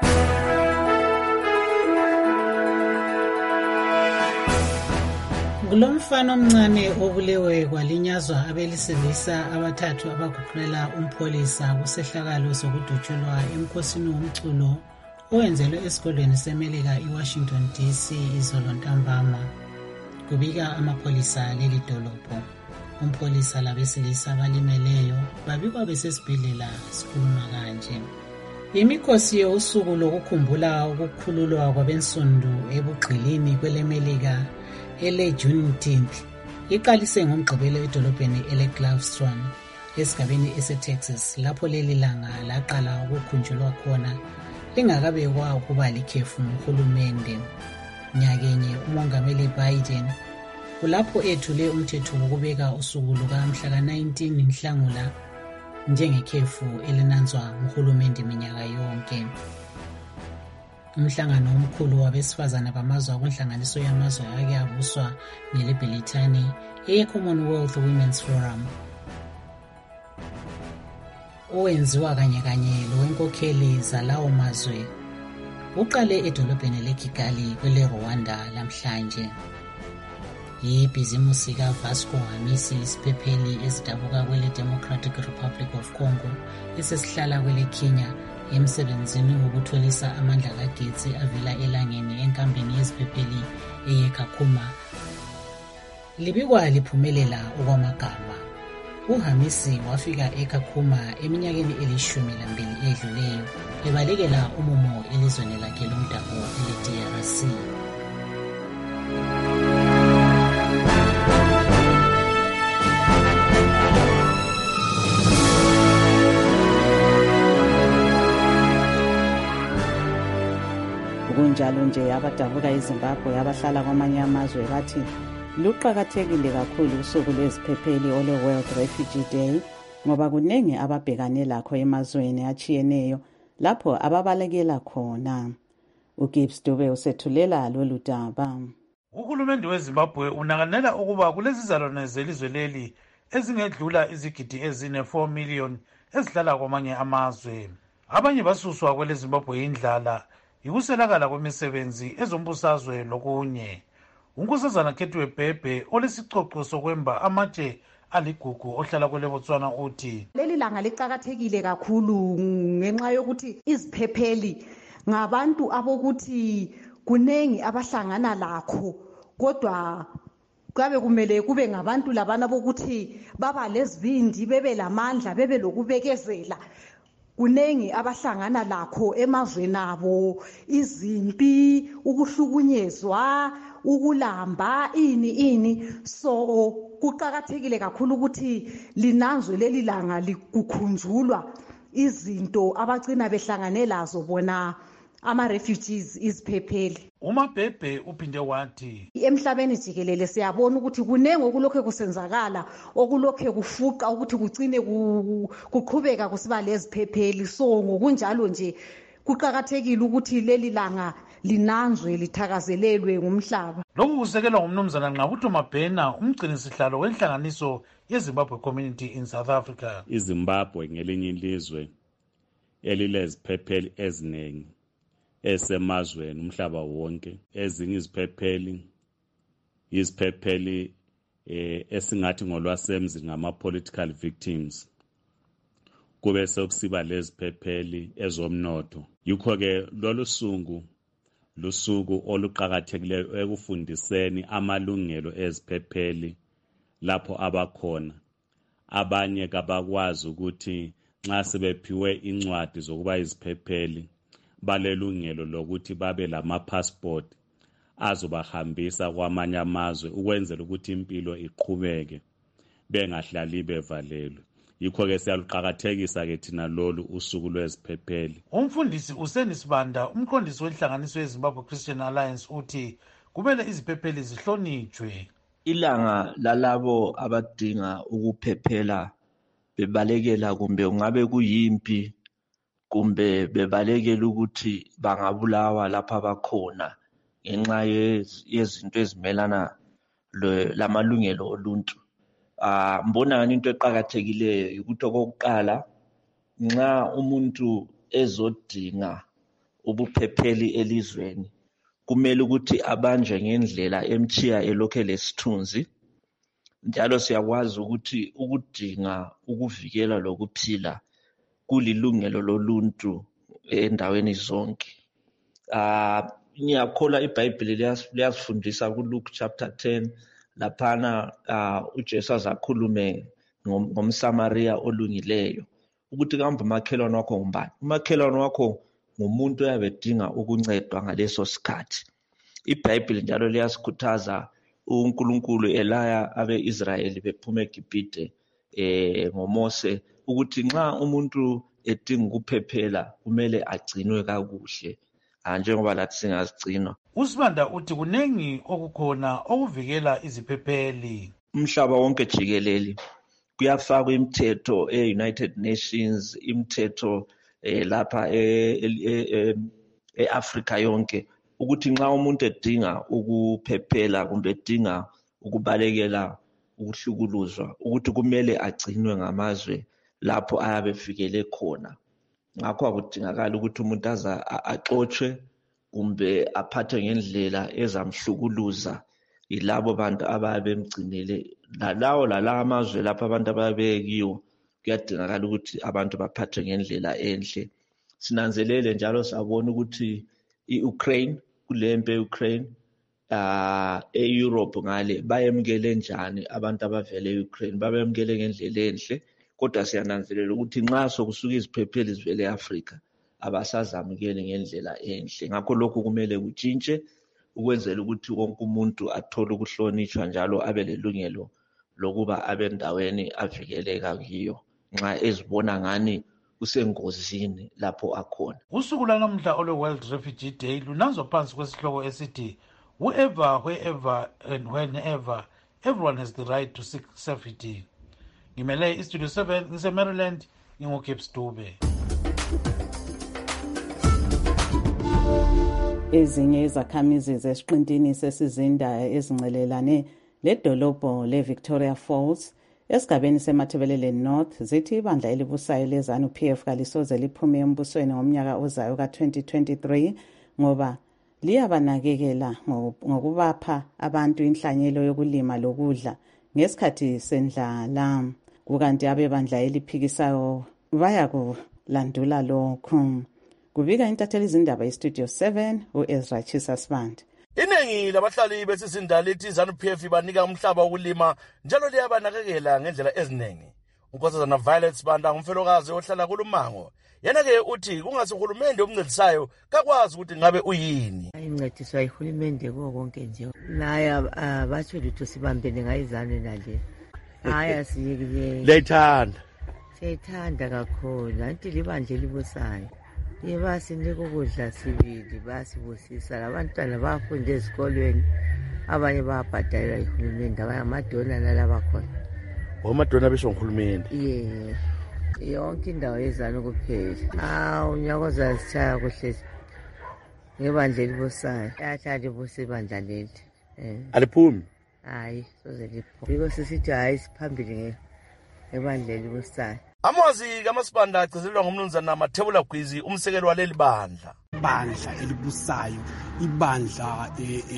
Kulomfana omncane obulewe kwalinyazwa abelisilisa abathathu abaguqulela umpholisa kusehlakalo sokudutshulwa emkhosini womculo owenzelwe esigodlweni seMelika eWashington DC izolo ntambama. Kubika amapholisa leli dolobho. Umpholisa labesilisa abalimeleyo babikwa besesibhedlela, sikhuluma kanje. Imikhosi yosuku lokukhumbula ukukhululwa kwabensundu ebugqilini kweleMelika ele-Juneteenth iqalise ngomgqibelo edolobheni ele-Galveston esigabeni ese-Texas, lapho leli langa laqala ukukhunjulwa khona lingakabekwa ukuba likhefu nguhulumende. Nyakenye umongameli Biden kulapho ethule umthetho wokubeka usuku lukamhla ka-19 Nhlangula njengekhefu elinanzwa nguhulumende minyaka yonke. Umhlangano omkhulu wabesifazana bamazwe akunhlanganiso yamazwe ake abuswa ngeLibelithani eye-Commonwealth Women's Forum owenziwa kanye lowenkokheli zalawo mazwe uqale edolobheni leKigali kwele-Rwanda lamhlanje. Ibhizimusi kaVasco Hamisi isiphepheli ezidabuka kwele-Democratic Republic of Congo esesihlala kwele-Kenya emsebenzini wokutholisa amandla kagetsi avela elangeni enkambeni yeziphepheli eyeKakuma libikwa liphumelela okwamagama. UHamisi wafika eKakuma eminyakeni eli-12 edluleyo ebalekela umumo elizweni lakhe lomdabu ele-DRC. Kunjalo nje abadabuka eZimbabwe abahlala kwamanye amazwe bathi luqakathekile kakhulu usuku lweziphepheli ole-World Refugee Day ngoba kunengi ababhekane lakho emazweni achiyeneyo lapho ababalekela khona. uGibbs Dube usethulela lolu daba. Uhulumende weZimbabwe unakanela ukuba kulezizalwane zelizwe leli ezingedlula izigidi ezine-4 million ezihlala kwamanye amazwe. Abanye basuswa kwele Zimbabwe indlala, yikuswelakala kwemisebenzi ezombusazwe lokunye. Unkosazana Ketwe Bhebhe olesicoco sokwemba amatshe aligugu ohlala kwele Botswana uthi leli langa licakathekile kakhulu ngenxa yokuthi iziphepheli ngabantu abokuthi kunengi abahlangana lakho, kodwa kabe kumele kube ngabantu labana bokuthi baba lezibindi, bebe lamandla, bebe lokubekezela. Kunengi abahlangana lakho emazweni abo, izimpi, ukuhlukunyezwa, ukulamba, ini. So kuqakathekile kakhulu ukuthi linanzwe leli langa likukhunjulwa izinto abagcina behlangane lazo bona ama-refugees iziphepheli. uMabhebhe uphinde wathi emhlabeni jikelele siyabona ukuthi kunenge okulokhu kusenzakala okulokhu kufuqa ukuthi kugcine kuqhubeka kusiba leziphepheli. So ngokunjalo nje kuqakathekile ukuthi leli langa linanzwe lithakazelelwe ngumhlaba. Lokhu kusekelwa ngumnumzana Nqabutho Mabhena, umgcinisihlalo wenhlanganiso yeZimbabwe Community in South Africa. iZimbabwe ngelinye ilizwe elileziphepheli eziningi esemazweni umhlaba wonke. Ezinye iziphepheli esingathi ngolwasemzi ngama-political victims, kube sokusiba leziphepheli ezomnotho. Yikho-ke lolu lusuku oluqakathekileyo ekufundiseni amalungelo eziphepheli lapho abakhona. Abanye kabakwazi ukuthi nxa sebephiwe incwadi zokuba iziphepheli balelungelo lokuthi babe lama-passport azobahambisa kwamanye amazwe ukwenzela ukuthi impilo iqhubeke bengahlali bevalelwe. Yikho-ke siyaluqakathekisa-ke thina lolu usuku lweziphepheli. Umfundisi uSenisibanda, umqondisi wenhlanganiso yeZimbabwe Christian Alliance, uthi kumele iziphepheli zihlonitshwe. Ilanga lalabo abadinga ukuphephela bebalekela kumbe ungabe kuyimpi kumbe bebalekela ukuthi bangabulawa lapha abakhona ngenxa yezinto ezimelana lamalungelo oluntu. Mbona ngani into eqakathekileyo ukuthi okokuqala nxa umuntu ezodinga ubuphepheli elizweni kumele ukuthi abanjwe ngendlela emchiya elokhe lesithunzi. Njalo siyakwazi ukuthi ukudinga ukuvikela lokuphila kulilungelo loluntu endaweni zonke. Ngiyakholwa iBhayibheli liyasifundisa kuLuke chapter 10 laphana uJesu azakhulume ngomSamaria olungileyo ukuthi kambe umakhelwane wakho ngumbani. Umakhelwane wakho ngumuntu oyabe edinga ukuncedwa ngaleso sikhathi. iBhayibheli njalo liyasikhuthaza uNkulunkulu elaya abe-Israyeli bephuma eGibhite ngoMose ukuthi nxa umuntu edinga ukuphephela kumele agcinwe kakuhle njengoba lathi singazigcina. uSibanda uthi kunengi okukhona okuvikela iziphepheli. Umhlaba wonke jikelele kuyafakwa imithetho e-United Nations, imithetho lapha e-Afrika yonke ukuthi nxa umuntu edinga ukuphephela kumbe edinga ukubalekela ukuhlukuluzwa ukuthi kumele agcinwe ngamazwe lapho ayabe fikele khona. Ngakho akudingakala ukuthi umuntu axotshwe kumbe aphathwe ngendlela ezamhlukuluza yilabo bantu ababe bemgcinele. Lalawo amazwe lapho abantu ababe kiwo kuyadingakala ukuthi abantu baphathwe ngendlela enhle. Sinanzelele njalo sabona ukuthi i-Ukraine kulempe e-Ukraine e-Europe ngale bayemukele njani abantu abavele e-Ukraine, babemukele ngendlela enhle. Kodwa siyananzelela ukuthi nxa sokusuka iziphepheli zivele e-Afrika abasazamukeli ngendlela enhle. Ngakho lokhu kumele kutshintshe ukwenzela ukuthi wonke umuntu athole ukuhlonishwa njalo abe lelungelo lokuba abendaweni avikeleka kiyo nxa ezibona ngani usengozini lapho akhona. Usuku lanamuhla olwe-World Refugee Day lunanzwa phansi kwesihloko esithi whoever, wherever and whenever everyone has the right to seek safety. Ngimele iStudio 7 ngise-Maryland, nginguKips Dube. Ezinye izakhamizi zesiqintini sesizinda ezincelelane ledolobho leVictoria Falls esigabeni seMathebelele North zithi ibandla elibusayo leZANU-PF kalisoze liphume embusweni ngomnyaka ozayo ka-2023 ngoba liyabanakekela ngokubapha abantu inhlanyelo yokulima lokudla ngesikhathi sendlala. Kukanti abebandla eliphikisayo bayakulandula lokhu. Kubika intatheli izindaba iStudio 7 uEzra Chisasibanda. Iningi labahlali besizinda lithi ZANU-PF banika umhlaba wokulima njalo liyabanakekela ngendlela eziningi. uNkosazana Violet Sibanda ngumfelokazi ohlala kuLumango. Yena-ke uthi kungasi uhulumende omncedisayo kakwazi ukuthi ngabe uyini. Incediswa ihulumende konke nje. Naye batsho lutho sibambene ngayizane nale. Haya siyekile. Lethanda. Siyithanda kakhulu. Anti libandla libusayo. Basinika ukudla sibili, basibusisa. Labantwana bafunda ezikolweni, abanye bayabhadalela ihulumende, abanye amadona nalaba khona. Omadona besho ngihulumende? Yonke indawo yezana kuphela. Unyaka ozasishaya kuhle ngebandla elibusayo. Yahlala ibusa ibandla leli. Aliphumi? Hayi, soze liphumi. Biko sisithi hayi siphambili ngebandla elibusayo. Amazwi kaMasipanda agcizelwa ngumnumzana Mathebula Gwizi, umsekeli waleli bandla. Ibandla elibusayo, ibandla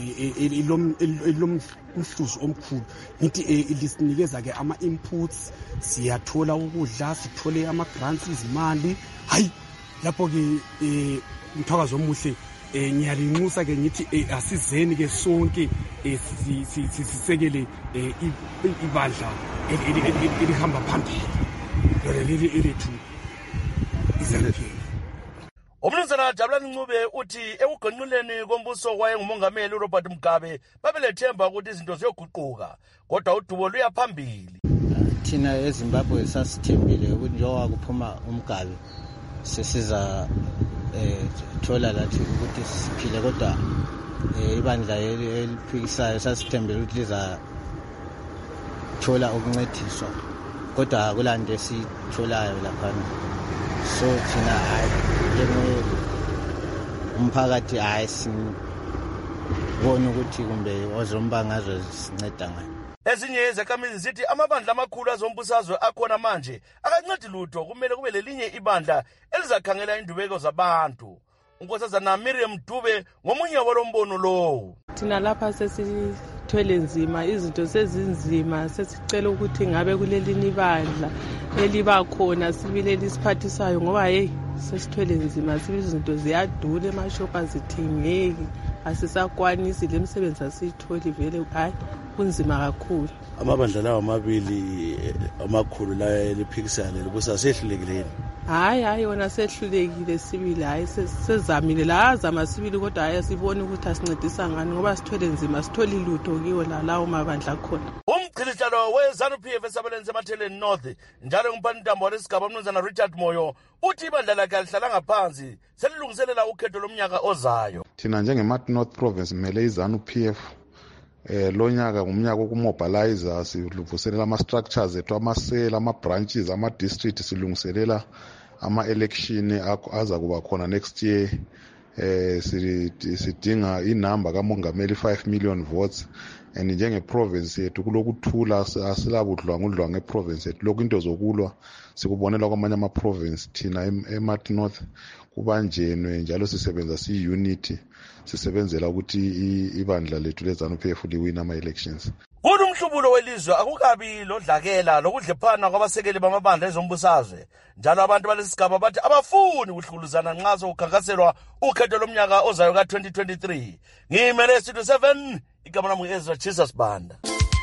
elomhluzo omkhulu. Ngithi lisinikeza ke ama inputs, siyathola ukudla, sithole ama grants, izimali. Hayi, lapho ke umthakazo omuhle ngiyalinxusa ke ngithi asizeni ke sonke sisekele ibandla elihamba phambili. Umnumzana Jabulani Ncube uthi ekugonquleni kombuso wayengumongameli uRobert Mugabe babelethemba ukuthi izinto ziyoguquka, kodwa udubo luya phambili. Thina eZimbabwe sasithembile ukuthi njengoba kuphuma uMugabe sesiza thola lathi ukuthi siphile, kodwa ibandla eliphikisayo sasithembile ukuthi liza thola ukuncediswa, kodwa akulande sitholayo laphana. So thina umphakathi sibona ukuthi kumbe ozombangazwe sinceda ngayo. Ezinye izakhamizi zithi amabandla amakhulu azombusazwe akhona manje akancedi lutho, kumele kube lelinye ibandla elizakhangela indubeko zabantu. Unkosazana Miriam Dube ngomunye walombono lowo. Thina lapha sesithwele nzima, izinto sezinzima, sesicela ukuthi ngabe kulelini ibandla eliba khona sibile lisiphathisayo, ngoba sesithwele nzima, izinto ziyadula, emashop azithengeki, asisakwanisi lemisebenzi asiyitholi, vele kunzima kakhulu. Amabandla lawo amabili amakhulu la eliphikisayo lelibusa sehlulekile. Hayi wona sehlulekile sibili, sezamile la azama sibili, kodwa asiboni ukuthi asincedisa ngani, ngoba sithwele nzima, sitholi lutho kiwo lawo mabandla khona. Umchilihlalo weZANU-PF esabeleni seMatheleni North njalo ngumphanintambo walesigaba umnumzana Richard Moyo uthi ibandla lakhe alihlala ngaphansi selilungiselela ukhetho lomnyaka ozayo. Thina njengeMat North Province mele iZANU-PF lo nyaka ngumnyaka wokumobilize, siluvuselela ama-structures ethu, amasela, ama-branches, ama-district, silungiselela ama-election aza kuba khona next year. Sidinga inamba kamongameli 5 million votes, and njenge-province yethu kulokuthula, asilabudlwangudlwa nge-province yethu. Lokhu into zokulwa sikubonela kwamanye ama-province, thina eMat North kubanjenwe njalo sisebenza si-unity, sisebenzela ukuthi ibandla lethu leZANU-PF liwina ama-elections. Kulo umhlubulo welizwe akukabi lodlakela lokudlephana kwabasekeli bamabandla ezombusazwe, njalo abantu balesigaba bathi abafuni ukuhluluzana nxa sokukhankaselwa ukhetho lomnyaka ozayo ka-2023. Ngimele Studio 7, igama lami Ezra Jesus Banda.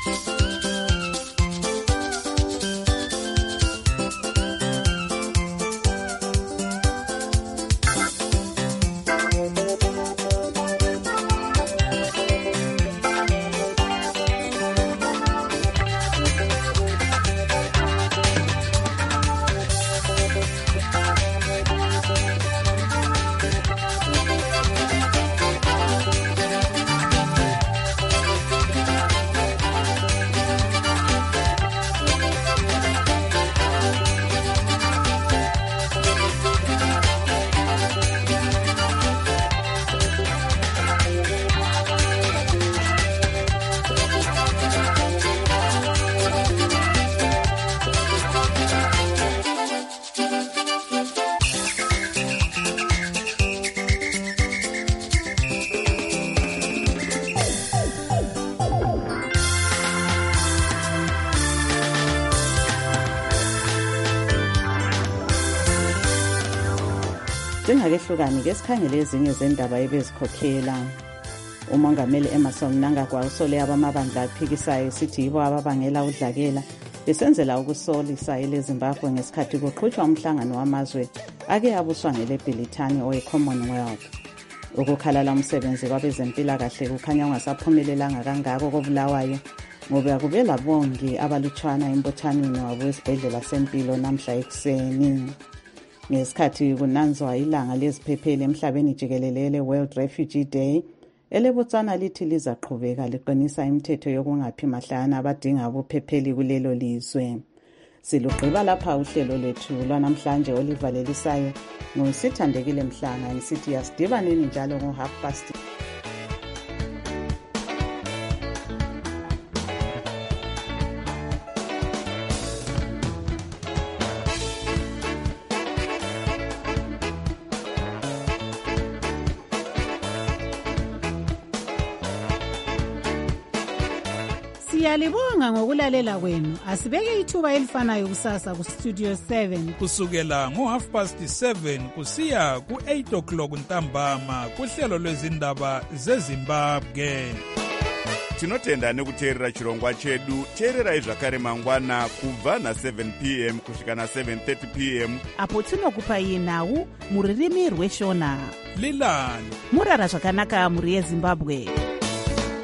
Singakehlukani ke sikhangele ezinye zendaba ebezikhokhela. Umongameli Emmerson Mnangagwa usole abamabandla aphikisayo sithi yibo ababangela udlakela besenzela ukusolisa eleZimbabwe ngesikhathi kuqhutshwa umhlangano wamazwe ake abuswa ngeLebhilithani owe-Commonwealth. Ukukhalala umsebenzi kwabezempilakahle kukhanya ungasaphumelelanga kangako koBulawayo ngoba kube labongi abalutshwana embuthanweni wabo esibhedlela sempilo namhla ekuseni. Ngesikhathi kunanzwa ilanga leziphepheli emhlabeni jikelele World Refugee Day, eleBotswana lithi lizaqhubeka liqinisa imithetho yokungaphi mahlana abadinga ubuphepheli kulelo lizwe. Silugqiba lapha uhlelo lwethu lwanamhlanje olivalelisayo nguSithandekile Mhlanga ngisithi yasidibaneni njalo ngo-1:30. Siyalibonga ngokulalela kwenu. Asibeke ithuba elifanayo kusasa ku Studio 7 kusukela ngo-7:30 kusiya ku-8 ntambama kuhlelo lwezindaba zeZimbabwe. Tinotenda nekuteerera chirongwa chedu. Teererai zvakare mangwana kubva na7 p.m. kusvika na7:30 p.m. apo tinokupai nhau mururimi rweshona. Lilani murara zvakanaka muri yeZimbabwe.